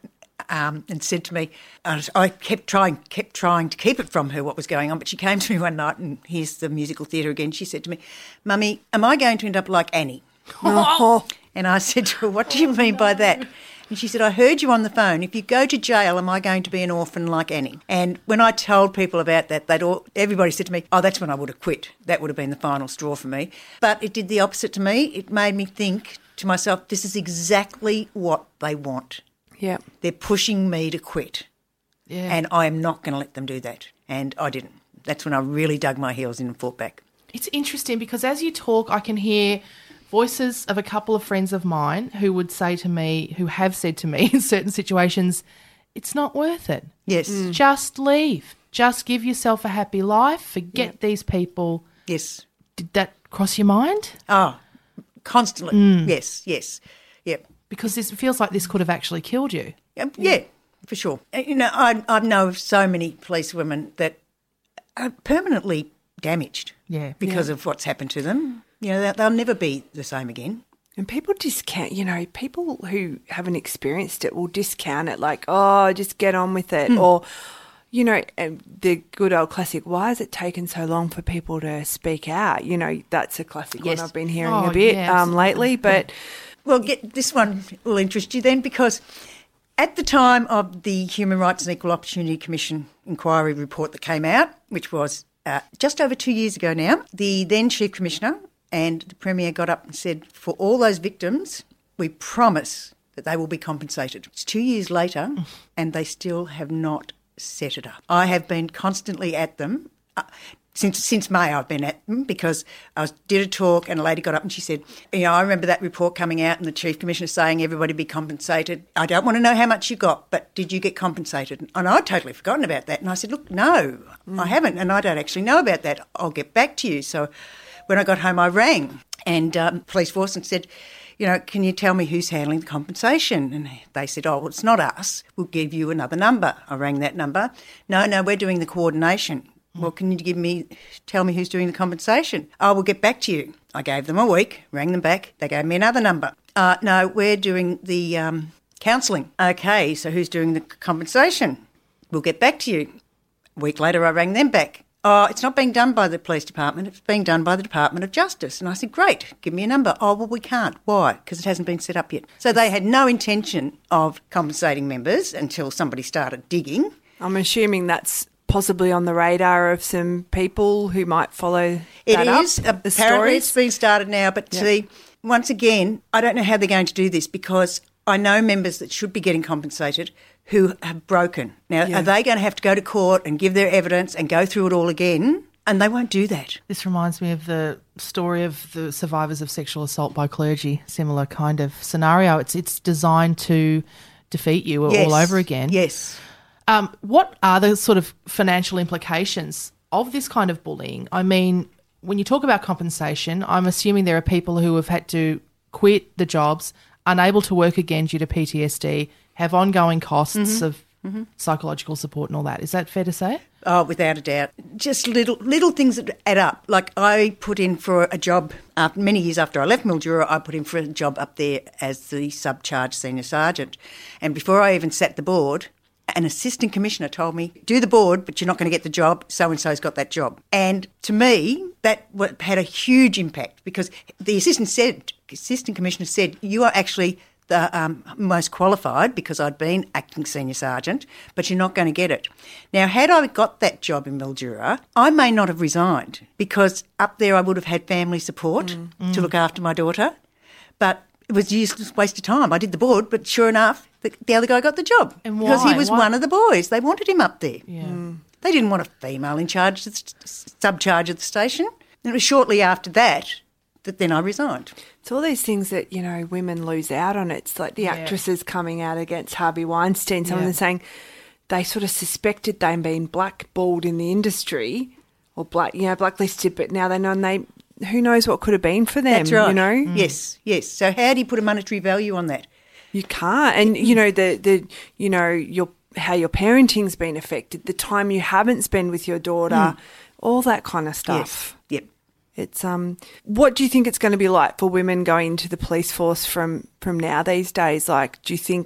um, and said to me, uh, I kept trying, kept trying to keep it from her what was going on, but she came to me one night, and here's the musical theatre again. She said to me, "Mummy, am I going to end up like Annie?" Oh. And I said to her, "What do you mean by that?" And she said, "I heard you on the phone. If you go to jail, am I going to be an orphan like Annie?" And when I told people about that, they'd all, everybody said to me, "Oh, that's when I would have quit. That would have been the final straw for me." But it did the opposite to me. It made me think to myself, this is exactly what they want. Yeah. They're pushing me to quit. Yeah. And I am not going to let them do that. And I didn't. That's when I really dug my heels in and fought back. It's interesting because as you talk, I can hear voices of a couple of friends of mine who would say to me, who have said to me in certain situations, it's not worth it. Yes. Mm. Just leave. Just give yourself a happy life. Forget Yep. these people. Yes. Did that cross your mind? Oh, constantly. Mm. Yes, yes. Yep. Because this feels like this could have actually killed you. Um, yeah, for sure. Uh, You know, I, I know of so many police women that are permanently damaged Yeah. because of what's happened to them. You know, they'll, they'll never be the same again. And people discount, you know, people who haven't experienced it will discount it like, oh, just get on with it. Hmm. Or, you know, and the good old classic, why has it taken so long for people to speak out? You know, that's a classic Yes. one I've been hearing Oh, a bit yeah, um, lately. But Well, get this one will interest you then, because at the time of the Human Rights and Equal Opportunity Commission inquiry report that came out, which was uh, just over two years ago now, the then Chief Commissioner and the Premier got up and said, for all those victims, we promise that they will be compensated. It's two years later and they still have not set it up. I have been constantly at them. Uh, Since since May I've been at them, because I was, did a talk and a lady got up and she said, you know, I remember that report coming out and the Chief Commissioner saying everybody be compensated. I don't want to know how much you got, but did you get compensated? And I'd totally forgotten about that. And I said, look, no, mm. I haven't, and I don't actually know about that. I'll get back to you. So when I got home, I rang and um, police force and said, you know, can you tell me who's handling the compensation? And they said, oh, well, it's not us. We'll give you another number. I rang that number. No, no, we're doing the coordination. Well, can you give me, tell me who's doing the compensation? Oh, we'll get back to you. I gave them a week, rang them back. They gave me another number. Uh, no, we're doing the um, counselling. Okay, so who's doing the compensation? We'll get back to you. A week later, I rang them back. Oh, it's not being done by the police department. It's being done by the Department of Justice. And I said, great, give me a number. Oh, well, we can't. Why? Because it hasn't been set up yet. So they had no intention of compensating members until somebody started digging. I'm assuming that's possibly on the radar of some people who might follow It that is. up, Apparently the stories. it's been started now, but Yep. see, once again, I don't know how they're going to do this, because I know members that should be getting compensated who have broken. Now, Yeah. are they going to have to go to court and give their evidence and go through it all again? And they won't do that. This reminds me of the story of the survivors of sexual assault by clergy, similar kind of scenario. It's it's designed to defeat you Yes. all over again. Yes. Um, what are the sort of financial implications of this kind of bullying? I mean, when you talk about compensation, I'm assuming there are people who have had to quit the jobs, unable to work again due to P T S D, have ongoing costs Mhm. of Mhm. psychological support and all that. Is that fair to say? Oh, without a doubt. Just little little things that add up. Like I put in for a job uh, many years after I left Mildura, I put in for a job up there as the sub-charge senior sergeant. And before I even sat the board, an assistant commissioner told me, do the board, but you're not going to get the job. So-and-so's got that job. And to me, that wa- had a huge impact, because the assistant said, assistant commissioner said, you are actually the um, most qualified, because I'd been acting senior sergeant, but you're not going to get it. Now, had I got that job in Mildura, I may not have resigned, because up there I would have had family support Mm. to look after my daughter. But it was a useless waste of time. I did the board, but sure enough, the, the other guy got the job. And Because why? he was Why? one of the boys. They wanted him up there. Yeah. They didn't want a female in charge, of the s- sub-charge of the station. And it was shortly after that that then I resigned. It's all these things that, you know, women lose out on. It's like the Yeah. actresses coming out against Harvey Weinstein. Some of Yeah. them saying they sort of suspected they'd been blackballed in the industry or black, you know, blacklisted, but now they know, and they, who knows what could have been for them, That's right. you know? Yes, yes. So how do you put a monetary value on that? You can't. And, you know, the, the you know, your how your parenting's been affected, the time you haven't spent with your daughter, Mm. all that kind of stuff. Yes. Yep. It's um what do you think it's going to be like for women going into the police force from, from now these days? Like, do you think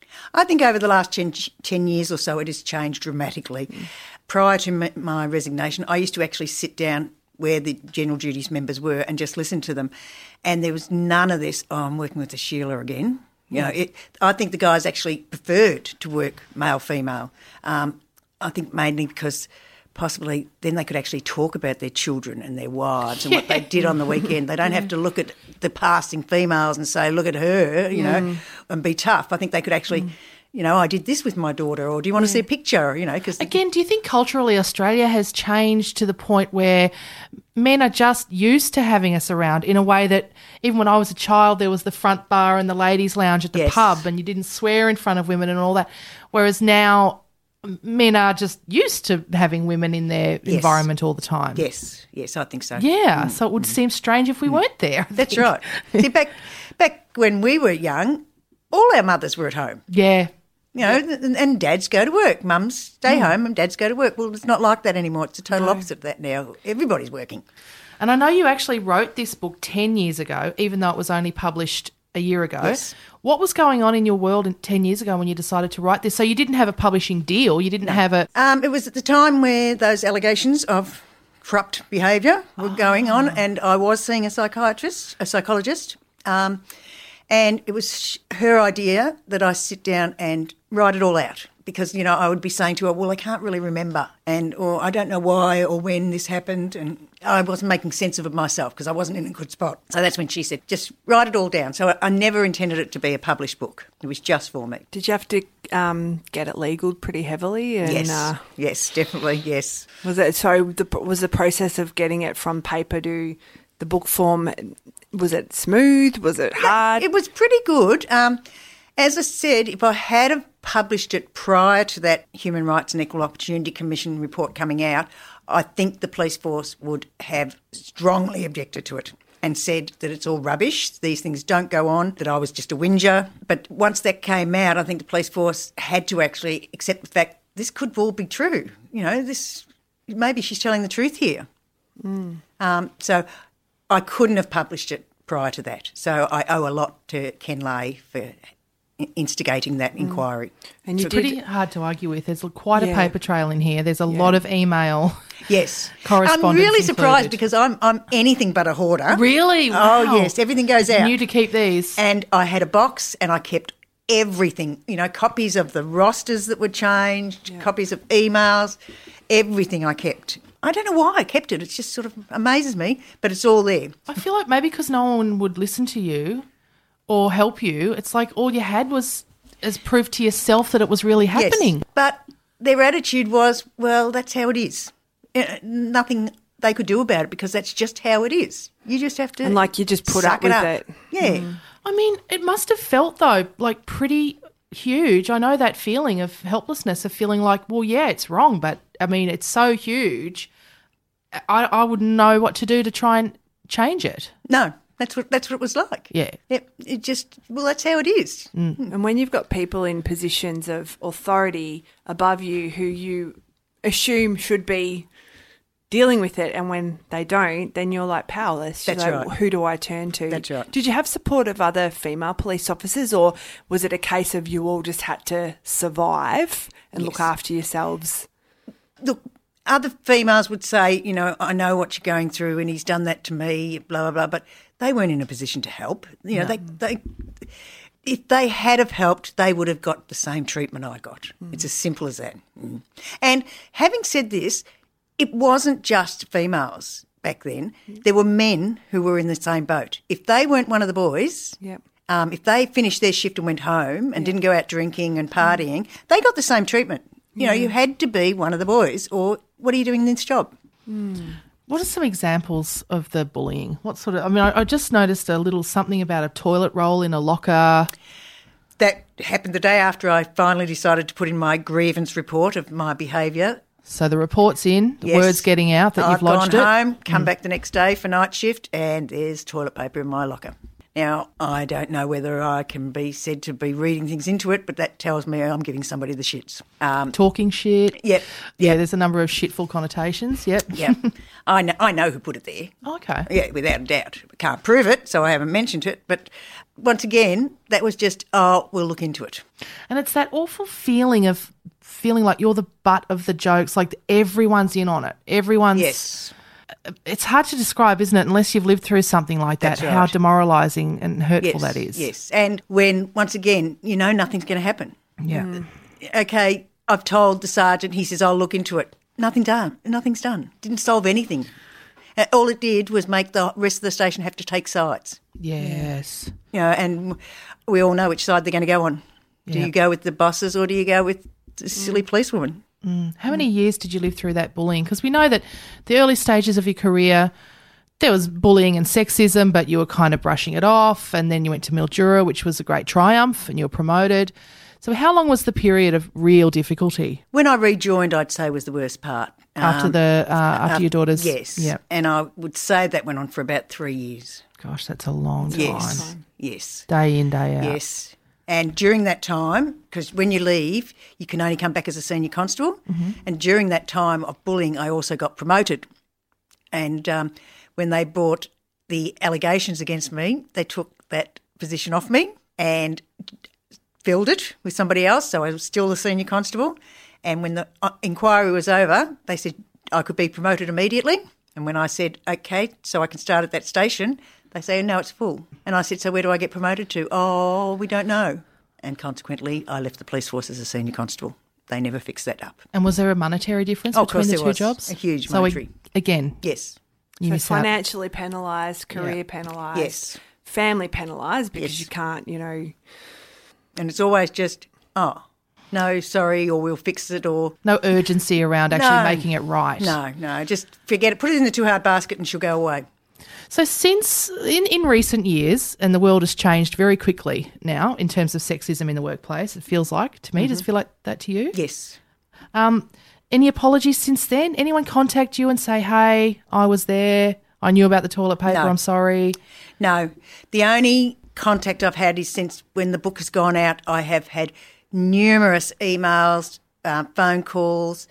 I think over the last ten, ten years or so it has changed dramatically. Mm. Prior to m- my resignation, I used to actually sit down where the general duties members were and just listen to them. And there was none of this, oh, I'm working with the Sheila again. You know, it, I think the guys actually preferred to work male-female. Um, I think mainly because possibly then they could actually talk about their children and their wives and what they did on the weekend. They don't have to look at the passing females and say, look at her, you know, mm. and be tough. I think they could actually, mm. you know, I did this with my daughter, or do you want yeah. to see a picture, you know? Cause Again, do you think culturally Australia has changed to the point where men are just used to having us around in a way that even when I was a child there was the front bar and the ladies' lounge at the yes. pub and you didn't swear in front of women and all that, whereas now men are just used to having women in their yes. environment all the time. Yes, yes, I think so. Yeah, mm. so it would seem strange if we mm. weren't there. I That's think. right. See, back, back when we were young, all our mothers were at home. Yeah. You know, and, and dads go to work. Mums stay mm. home and dads go to work. Well, it's not like that anymore. It's the total no. opposite of that now. Everybody's working. And I know you actually wrote this book ten years ago, even though it was only published a year ago. Yes. What was going on in your world in ten years ago when you decided to write this? So you didn't have a publishing deal. You didn't no. have a... Um, it was at the time where those allegations of corrupt behaviour were oh. going on, and I was seeing a psychiatrist, a psychologist, um, and it was her idea that I sit down and write it all out. Because, you know, I would be saying to her, well, I can't really remember, and or I don't know why or when this happened, and I wasn't making sense of it myself because I wasn't in a good spot. So that's when she said, just write it all down. So I, I never intended it to be a published book. It was just for me. Did you have to um, get it legaled pretty heavily? And, yes, uh, yes, definitely, yes. Was it so? The, was the process of getting it from paper to the book form, was it smooth? Was it hard? It was pretty good. Um, as I said, if I had have published it prior to that Human Rights and Equal Opportunity Commission report coming out, I think the police force would have strongly objected to it and said that it's all rubbish, these things don't go on, that I was just a whinger. But once that came out, I think the police force had to actually accept the fact this could all be true. You know, this maybe she's telling the truth here. Mm. Um, so I couldn't have published it prior to that. So I owe a lot to Ken Lay for instigating that inquiry. And it's pretty hard to argue with. There's quite yeah. a paper trail in here. There's a yeah. lot of email yes. correspondence I'm really included. surprised because I'm I'm anything but a hoarder. Really? Wow. Oh, yes. Everything goes out. You to keep these. And I had a box and I kept everything, you know, copies of the rosters that were changed, yeah. copies of emails, everything I kept. I don't know why I kept it. It just sort of amazes me, but it's all there. I feel like maybe because no one would listen to you or help you, it's like all you had was as proof to yourself that it was really happening. Yes, but their attitude was, well, that's how it is. Uh, nothing they could do about it because that's just how it is. You just have to And like you just put up with up. it. Yeah. Mm. I mean, it must have felt, though, like pretty huge. I know that feeling of helplessness, of feeling like, well, yeah, it's wrong, but, I mean, it's so huge. I, I wouldn't know what to do to try and change it. No. That's what that's what it was like. Yeah. It, it just, well, that's how it is. Mm. And when you've got people in positions of authority above you who you assume should be dealing with it, and when they don't, then you're like powerless. That's like, right. Who do I turn to? That's right. Did you have support of other female police officers, or was it a case of you all just had to survive and yes. look after yourselves? Look, other females would say, you know, I know what you're going through and he's done that to me, blah, blah, blah, but they weren't in a position to help. You know, no. they, they, if they had have helped, they would have got the same treatment I got. Mm. It's as simple as that. Mm. And having said this, it wasn't just females back then. Mm. There were men who were in the same boat. If they weren't one of the boys, yep. um, if they finished their shift and went home and yep. didn't go out drinking and partying, mm. they got the same treatment. You know, mm. you had to be one of the boys, or what are you doing in this job? Mm. What are some examples of the bullying? What sort of? I mean, I, I just noticed a little something about a toilet roll in a locker. That happened the day after I finally decided to put in my grievance report of my behaviour. So the report's in, the yes. word's getting out that I've you've lodged gone it. home, come mm. back the next day for night shift, and there's toilet paper in my locker. Now, I don't know whether I can be said to be reading things into it, but that tells me I'm giving somebody the shits. Um, Talking shit. Yep. Yeah, there's a number of shitful connotations. Yep. Yep. I know, I know who put it there. Okay. Yeah, without a doubt. Can't prove it, so I haven't mentioned it. But once again, that was just, oh, we'll look into it. And it's that awful feeling of feeling like you're the butt of the jokes, like everyone's in on it. Everyone's... Yes. It's hard to describe, isn't it, unless you've lived through something like that, That's how right. demoralising and hurtful yes, that is. Yes, and when, once again, you know nothing's going to happen. Yeah. Mm. Okay, I've told the sergeant, he says, I'll look into it. Nothing done. Nothing's done. Didn't solve anything. Uh, All it did was make the rest of the station have to take sides. Yes. You know, and we all know which side they're going to go on. Do Yeah. you go with the bosses or do you go with the silly policewoman? Mm. How many years did you live through that bullying? Because we know that the early stages of your career, there was bullying and sexism, but you were kind of brushing it off, and then you went to Mildura, which was a great triumph, and you were promoted. So how long was the period of real difficulty? When I rejoined, I'd say was the worst part. After Um, the uh, after uh, your daughter's... Yes. Yeah. And I would say that went on for about three years. Gosh, that's a long time. Yes. Yes. Day in, day out. Yes. And during that time, because when you leave, you can only come back as a senior constable. Mm-hmm. And during that time of bullying, I also got promoted. And um, when they brought the allegations against me, they took that position off me and filled it with somebody else. So I was still the senior constable. And when the uh, inquiry was over, they said I could be promoted immediately. And when I said, okay, so I can start at that station, they say, no, it's full. And I said, so where do I get promoted to? Oh, we don't know. And consequently, I left the police force as a senior constable. They never fixed that up. And was there a monetary difference Oh, of between course the there two was. jobs? A huge so monetary. So again, yes. You so miss out. financially penalised, career Yeah. penalised, Yes. family penalised because Yes. you can't, you know. And it's always just, oh, no, sorry, or we'll fix it, or... No urgency around actually No. making it right. No, no, just forget it. Put it in the too-hard basket and she'll go away. So since in, in recent years, and the world has changed very quickly now in terms of sexism in the workplace, it feels like, to me, does it feel like that to you? Yes. Um, any apologies since then? Anyone contact you and say, hey, I was there, I knew about the toilet paper, No. I'm sorry? No. The only contact I've had is since when the book has gone out, I have had numerous emails, uh, phone calls,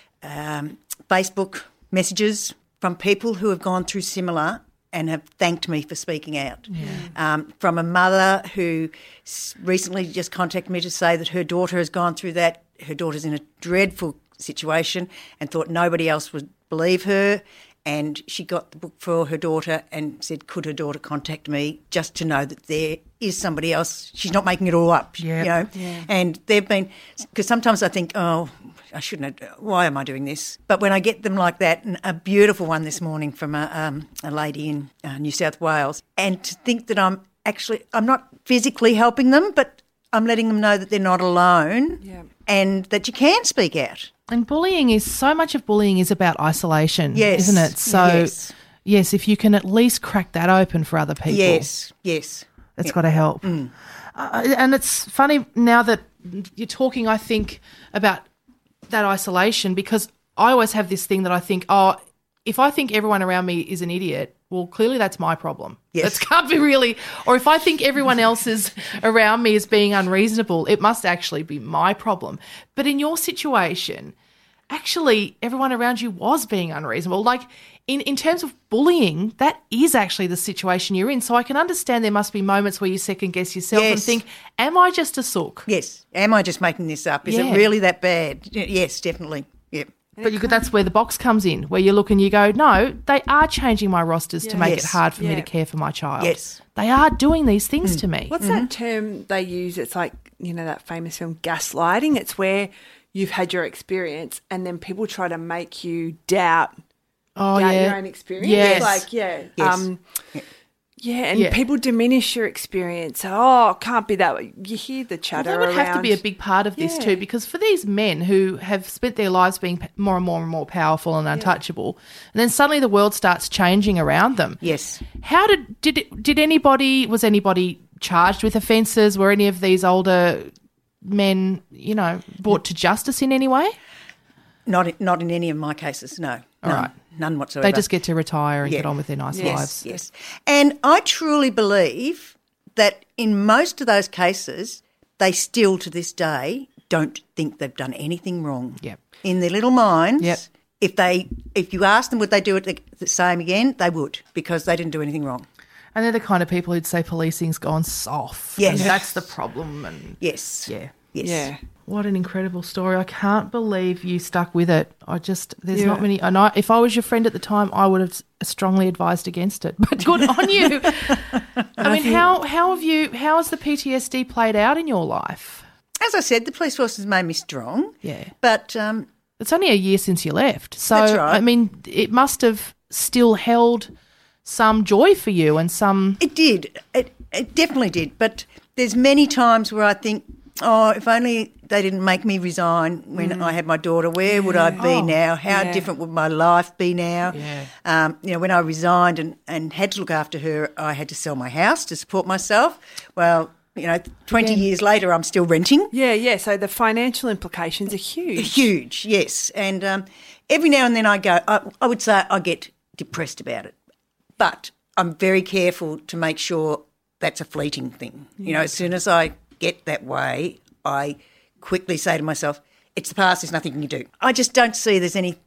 um, Facebook messages from people who have gone through similar and have thanked me for speaking out. Yeah. Um, from a mother who s- recently just contacted me to say that her daughter has gone through that. Her daughter's in a dreadful situation and thought nobody else would believe her. And she got the book for her daughter and said, could her daughter contact me just to know that there is somebody else. She's not making it all up, Yep. you know. Yeah. And they've been, because sometimes I think, oh, I shouldn't have, why am I doing this? But when I get them like that, and a beautiful one this morning from a, um, a lady in uh, New South Wales, and to think that I'm actually, I'm not physically helping them, but I'm letting them know that they're not alone Yeah. and that you can speak out. And bullying is, so much of bullying is about isolation, Yes. isn't it? So, Yes. yes, if you can at least crack that open for other people. Yes, yes. That's got to help. Mm. Uh, and it's funny now that you're talking, I think, about that isolation, because I always have this thing that I think, oh, if I think everyone around me is an idiot, well, clearly that's my problem. Yes. That can't be really, or if I think everyone else is around me is being unreasonable, it must actually be my problem. But in your situation, actually everyone around you was being unreasonable. Like in, in terms of bullying, that is actually the situation you're in. So I can understand there must be moments where you second guess yourself and Yes. think, am I just a sook? Yes. Am I just making this up? Is Yeah. it really that bad? Y- Yes, definitely. Yep. But you could, that's where the box comes in, where you look and you go, no, they are changing my rosters to make Yes. it hard for me Yeah. to care for my child. Yes. They are doing these things to me. What's that term they use? It's like, you know, that famous film gaslighting. It's where you've had your experience and then people try to make you doubt, Oh, doubt yeah. your own experience. Yes. Like, yeah. Yes. Um, yeah, and Yeah. people diminish your experience. Oh, it can't be that way. You hear the Well, chatter that would have to around. be a big part of this Yeah. too, because for these men who have spent their lives being p- more and more and more powerful and untouchable, and then suddenly the world starts changing around them. Yes. How did did it, did anybody was anybody charged with offences? Were any of these older men, you know, brought to justice in any way? Not in, not in any of my cases, no. All None. right. None whatsoever. They just get to retire and Yeah. get on with their nice Yes, lives. yes. And I truly believe that in most of those cases, they still to this day don't think they've done anything wrong. Yep. In their little minds, Yep. if they if you ask them would they do it the, the same again, they would, because they didn't do anything wrong. And they're the kind of people who'd say policing's gone soft. Yes. And that's the problem. And Yes. yeah. Yes. Yeah. What an incredible story. I can't believe you stuck with it. I just, there's Yeah. not many. And I, if I was your friend at the time, I would have strongly advised against it. But good on you. I mean, how, how have you, how has the P T S D played out in your life? As I said, the police force has made me strong. Yeah. But um, It's only a year since you left. So, That's right. I mean, it must have still held some joy for you and some. it did. It, it definitely did. But there's many times where I think, oh, if only they didn't make me resign when I had my daughter, where would I be Oh, now? How yeah. different would my life be now? Yeah. Um, you know, when I resigned and, and had to look after her, I had to sell my house to support myself. Well, you know, twenty years later, I'm still renting. Yeah, yeah. So the financial implications are huge. Huge, yes. And um, every now and then I go, I, I would say I get depressed about it. But I'm very careful to make sure that's a fleeting thing. You know, as soon as I get that way, I quickly say to myself, it's the past, there's nothing you can do. I just don't see there's any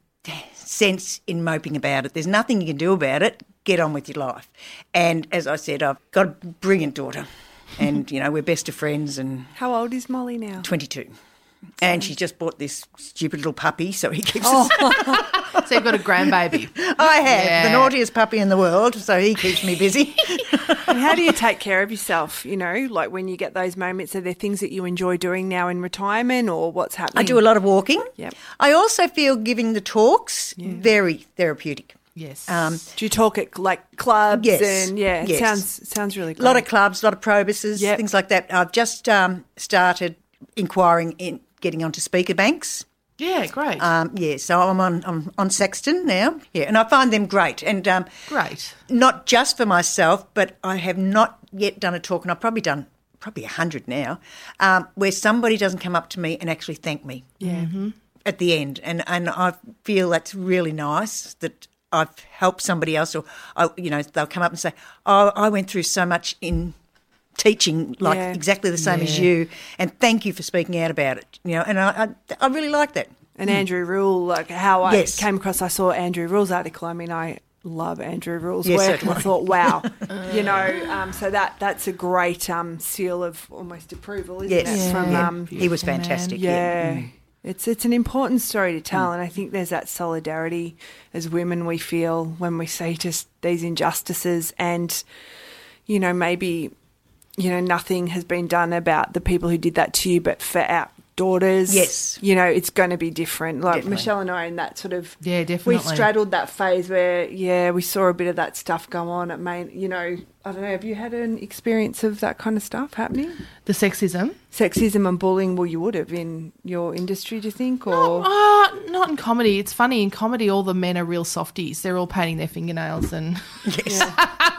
sense in moping about it. There's nothing you can do about it. Get on with your life. And as I said, I've got a brilliant daughter and, you know, we're best of friends and How old is Molly now? twenty-two. And she just bought this stupid little puppy, so he keeps Oh. us... So you've got a grandbaby. I have, Yeah. the naughtiest puppy in the world, so he keeps me busy. And how do you take care of yourself, you know, like when you get those moments? Are there things that you enjoy doing now in retirement or what's happening? I do a lot of walking. Yep. I also feel giving the talks very therapeutic. Yes. Um, Do you talk at like clubs? Yes, And yeah, it yes. sounds, it sounds really a great. lot of clubs, a lot of probuses, Yep. things like that. I've just um, started inquiring in getting onto speaker banks. yeah, great. Um, yeah, so I'm on I'm on Saxton now. Yeah, and I find them great. And um, great. not just for myself, but I have not yet done a talk, and I've probably done probably a hundred now, um, where somebody doesn't come up to me and actually thank me. Yeah. At the end, and and I feel that's really nice that I've helped somebody else, or I, you know, they'll come up and say, "Oh, I went through so much in teaching, like Yeah. exactly the same as you, and thank you for speaking out about it." You know, and I I, I really like that. And Andrew Rule, like how I Yes. came across, I saw Andrew Rule's article. I mean, I love Andrew Rule's Yes, work, so do and I I. thought, wow, you know, um, so that that's a great um, seal of almost approval, isn't Yes, it? From yeah. um, He was Beautiful man. fantastic. yeah. Yeah. It's it's an important story to tell, and I think there's that solidarity as women we feel when we see just these injustices, and you know maybe you know nothing has been done about the people who did that to you, but for our daughters, Yes. you know it's going to be different. Like Definitely. Michelle and I, in that sort of Yeah, we definitely. straddled that phase where yeah we saw a bit of that stuff go on. It may you know I don't know. Have you had an experience of that kind of stuff happening? The sexism? Sexism and bullying, well, you would have in your industry, do you think? Or Uh, not in comedy. It's funny. In comedy, all the men are real softies. They're all painting their fingernails and... Yes.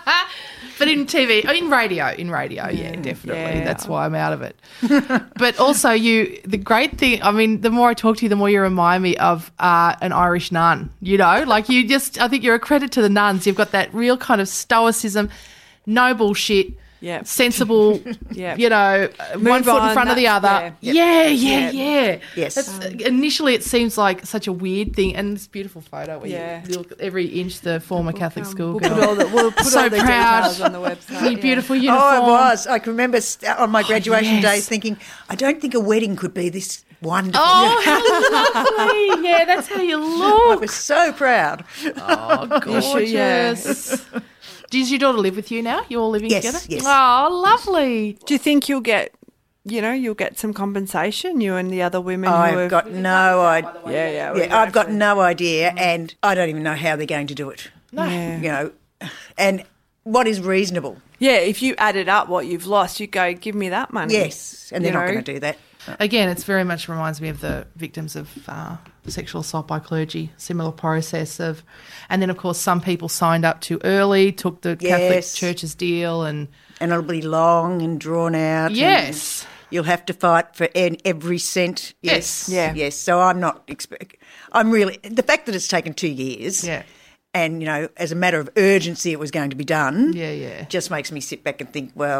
But in T V, oh, in radio, in radio, yeah, definitely. yeah. That's why I'm out of it. But also, you, the great thing, I mean, the more I talk to you, the more you remind me of uh, an Irish nun, you know? Like you just, I think you're a credit to the nuns. You've got that real kind of stoicism, no bullshit, Yep. sensible, Yep. you know, Move one foot in on, front of the that's- other. yeah. Yeah, yeah, Yep. yeah. Yes. That's, initially, it seems like such a weird thing, and it's a beautiful photo where Yeah. you look at every inch the former Catholic Um, school we'll girl. put all the, we'll put So all the proud. details on the website. Your yeah. beautiful uniform. Oh, it was. I can remember st- on my graduation yes. days thinking, I don't think a wedding could be this wonderful. Oh, how lovely. Yeah, that's how you I look. was so proud. Oh, gorgeous. sure? Yeah. Does your daughter live with you now? You're all living Yes, together? yes. Oh, lovely. Do you think you'll get, you know, you'll get some compensation, you and the other women who I've have... got no idea. yeah, yeah. we Yeah, know I've got for- no idea, and I don't even know how they're going to do it. No. Yeah. You know, and what is reasonable? Yeah, if you added up what you've lost, you go, give me that money. Yes, and they're You not know? going to do that. Again, it's very much reminds me of the victims of uh, sexual assault by clergy, similar process of, and then of course some people signed up too early, took the Catholic Yes. Church's deal, and And it'll be long and drawn out. and yes, you'll have to fight for en- every cent. Yes. Yeah. Yes. So I'm not expect. I'm really the fact that it's taken two years. yeah, And you know, as a matter of urgency, it was going to be done. yeah, yeah. Just makes me sit back and think, well,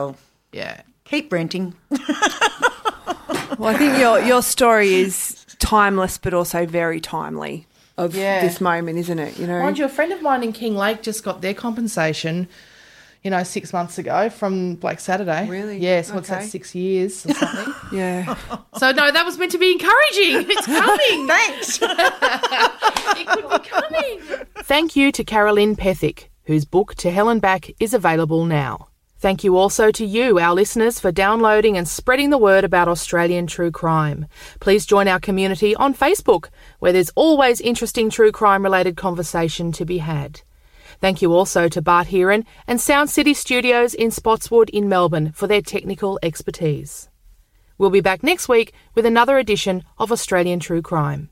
Yeah. Keep renting. Well, I think your your story is timeless, but also very timely of Yeah. this moment, isn't it? You know, Mind you, a friend of mine in King Lake just got their compensation, you know, six months ago from Black Saturday. Really? Yeah, so what's Okay. that, six years or something? yeah. So, no, that was meant to be encouraging. It's coming. Thanks. It could be coming. Thank you to Carolyn Pethick, whose book To Hell and Back is available now. Thank you also to you, our listeners, for downloading and spreading the word about Australian true crime. Please join our community on Facebook, where there's always interesting true crime-related conversation to be had. Thank you also to Bart Heron and Sound City Studios in Spotswood in Melbourne for their technical expertise. We'll be back next week with another edition of Australian True Crime.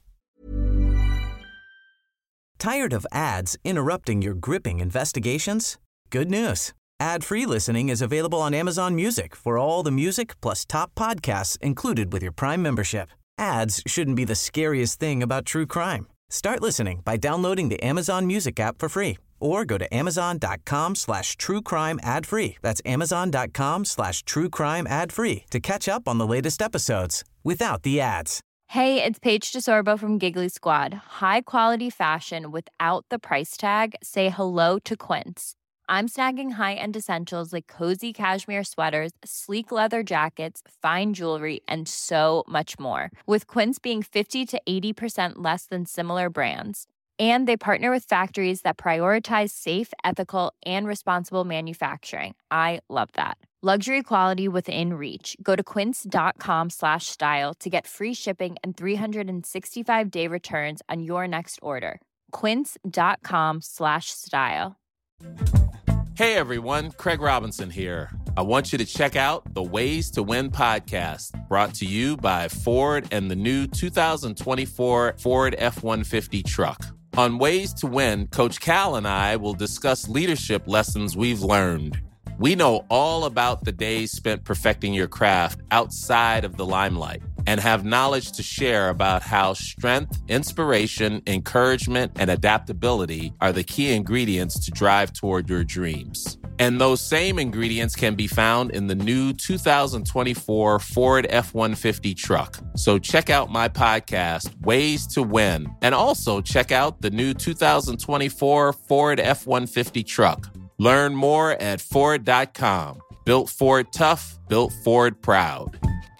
Tired of ads interrupting your gripping investigations? Good news. Ad-free listening is available on Amazon Music for all the music plus top podcasts included with your Prime membership. Ads shouldn't be the scariest thing about true crime. Start listening by downloading the Amazon Music app for free or go to amazon.com slash true crime ad free. That's amazon.com slash true crime ad free to catch up on the latest episodes without the ads. Hey, it's Paige DeSorbo from Giggly Squad. High quality fashion without the price tag. Say hello to Quince. I'm snagging high-end essentials like cozy cashmere sweaters, sleek leather jackets, fine jewelry, and so much more. With Quince being fifty to eighty percent less than similar brands. And they partner with factories that prioritize safe, ethical, and responsible manufacturing. I love that. Luxury quality within reach. Go to quince.com slash style to get free shipping and three sixty-five day returns on your next order. Quince.com slash style. Hey everyone, Craig Robinson here. I want you to check out the Ways to Win podcast, brought to you by Ford and the new two thousand twenty-four Ford F one fifty truck. On Ways to Win, Coach Cal and I will discuss leadership lessons we've learned. We know all about the days spent perfecting your craft outside of the limelight and have knowledge to share about how strength, inspiration, encouragement, and adaptability are the key ingredients to drive toward your dreams. And those same ingredients can be found in the new two thousand twenty-four Ford F one fifty truck. So check out my podcast, Ways to Win, and also check out the new two thousand twenty-four Ford F one fifty truck. Learn more at Ford dot com. Built Ford tough, built Ford proud.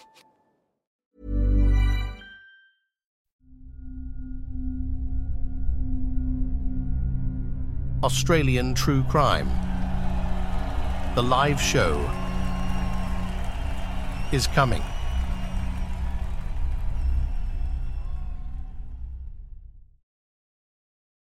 Australian True Crime. The live show is coming.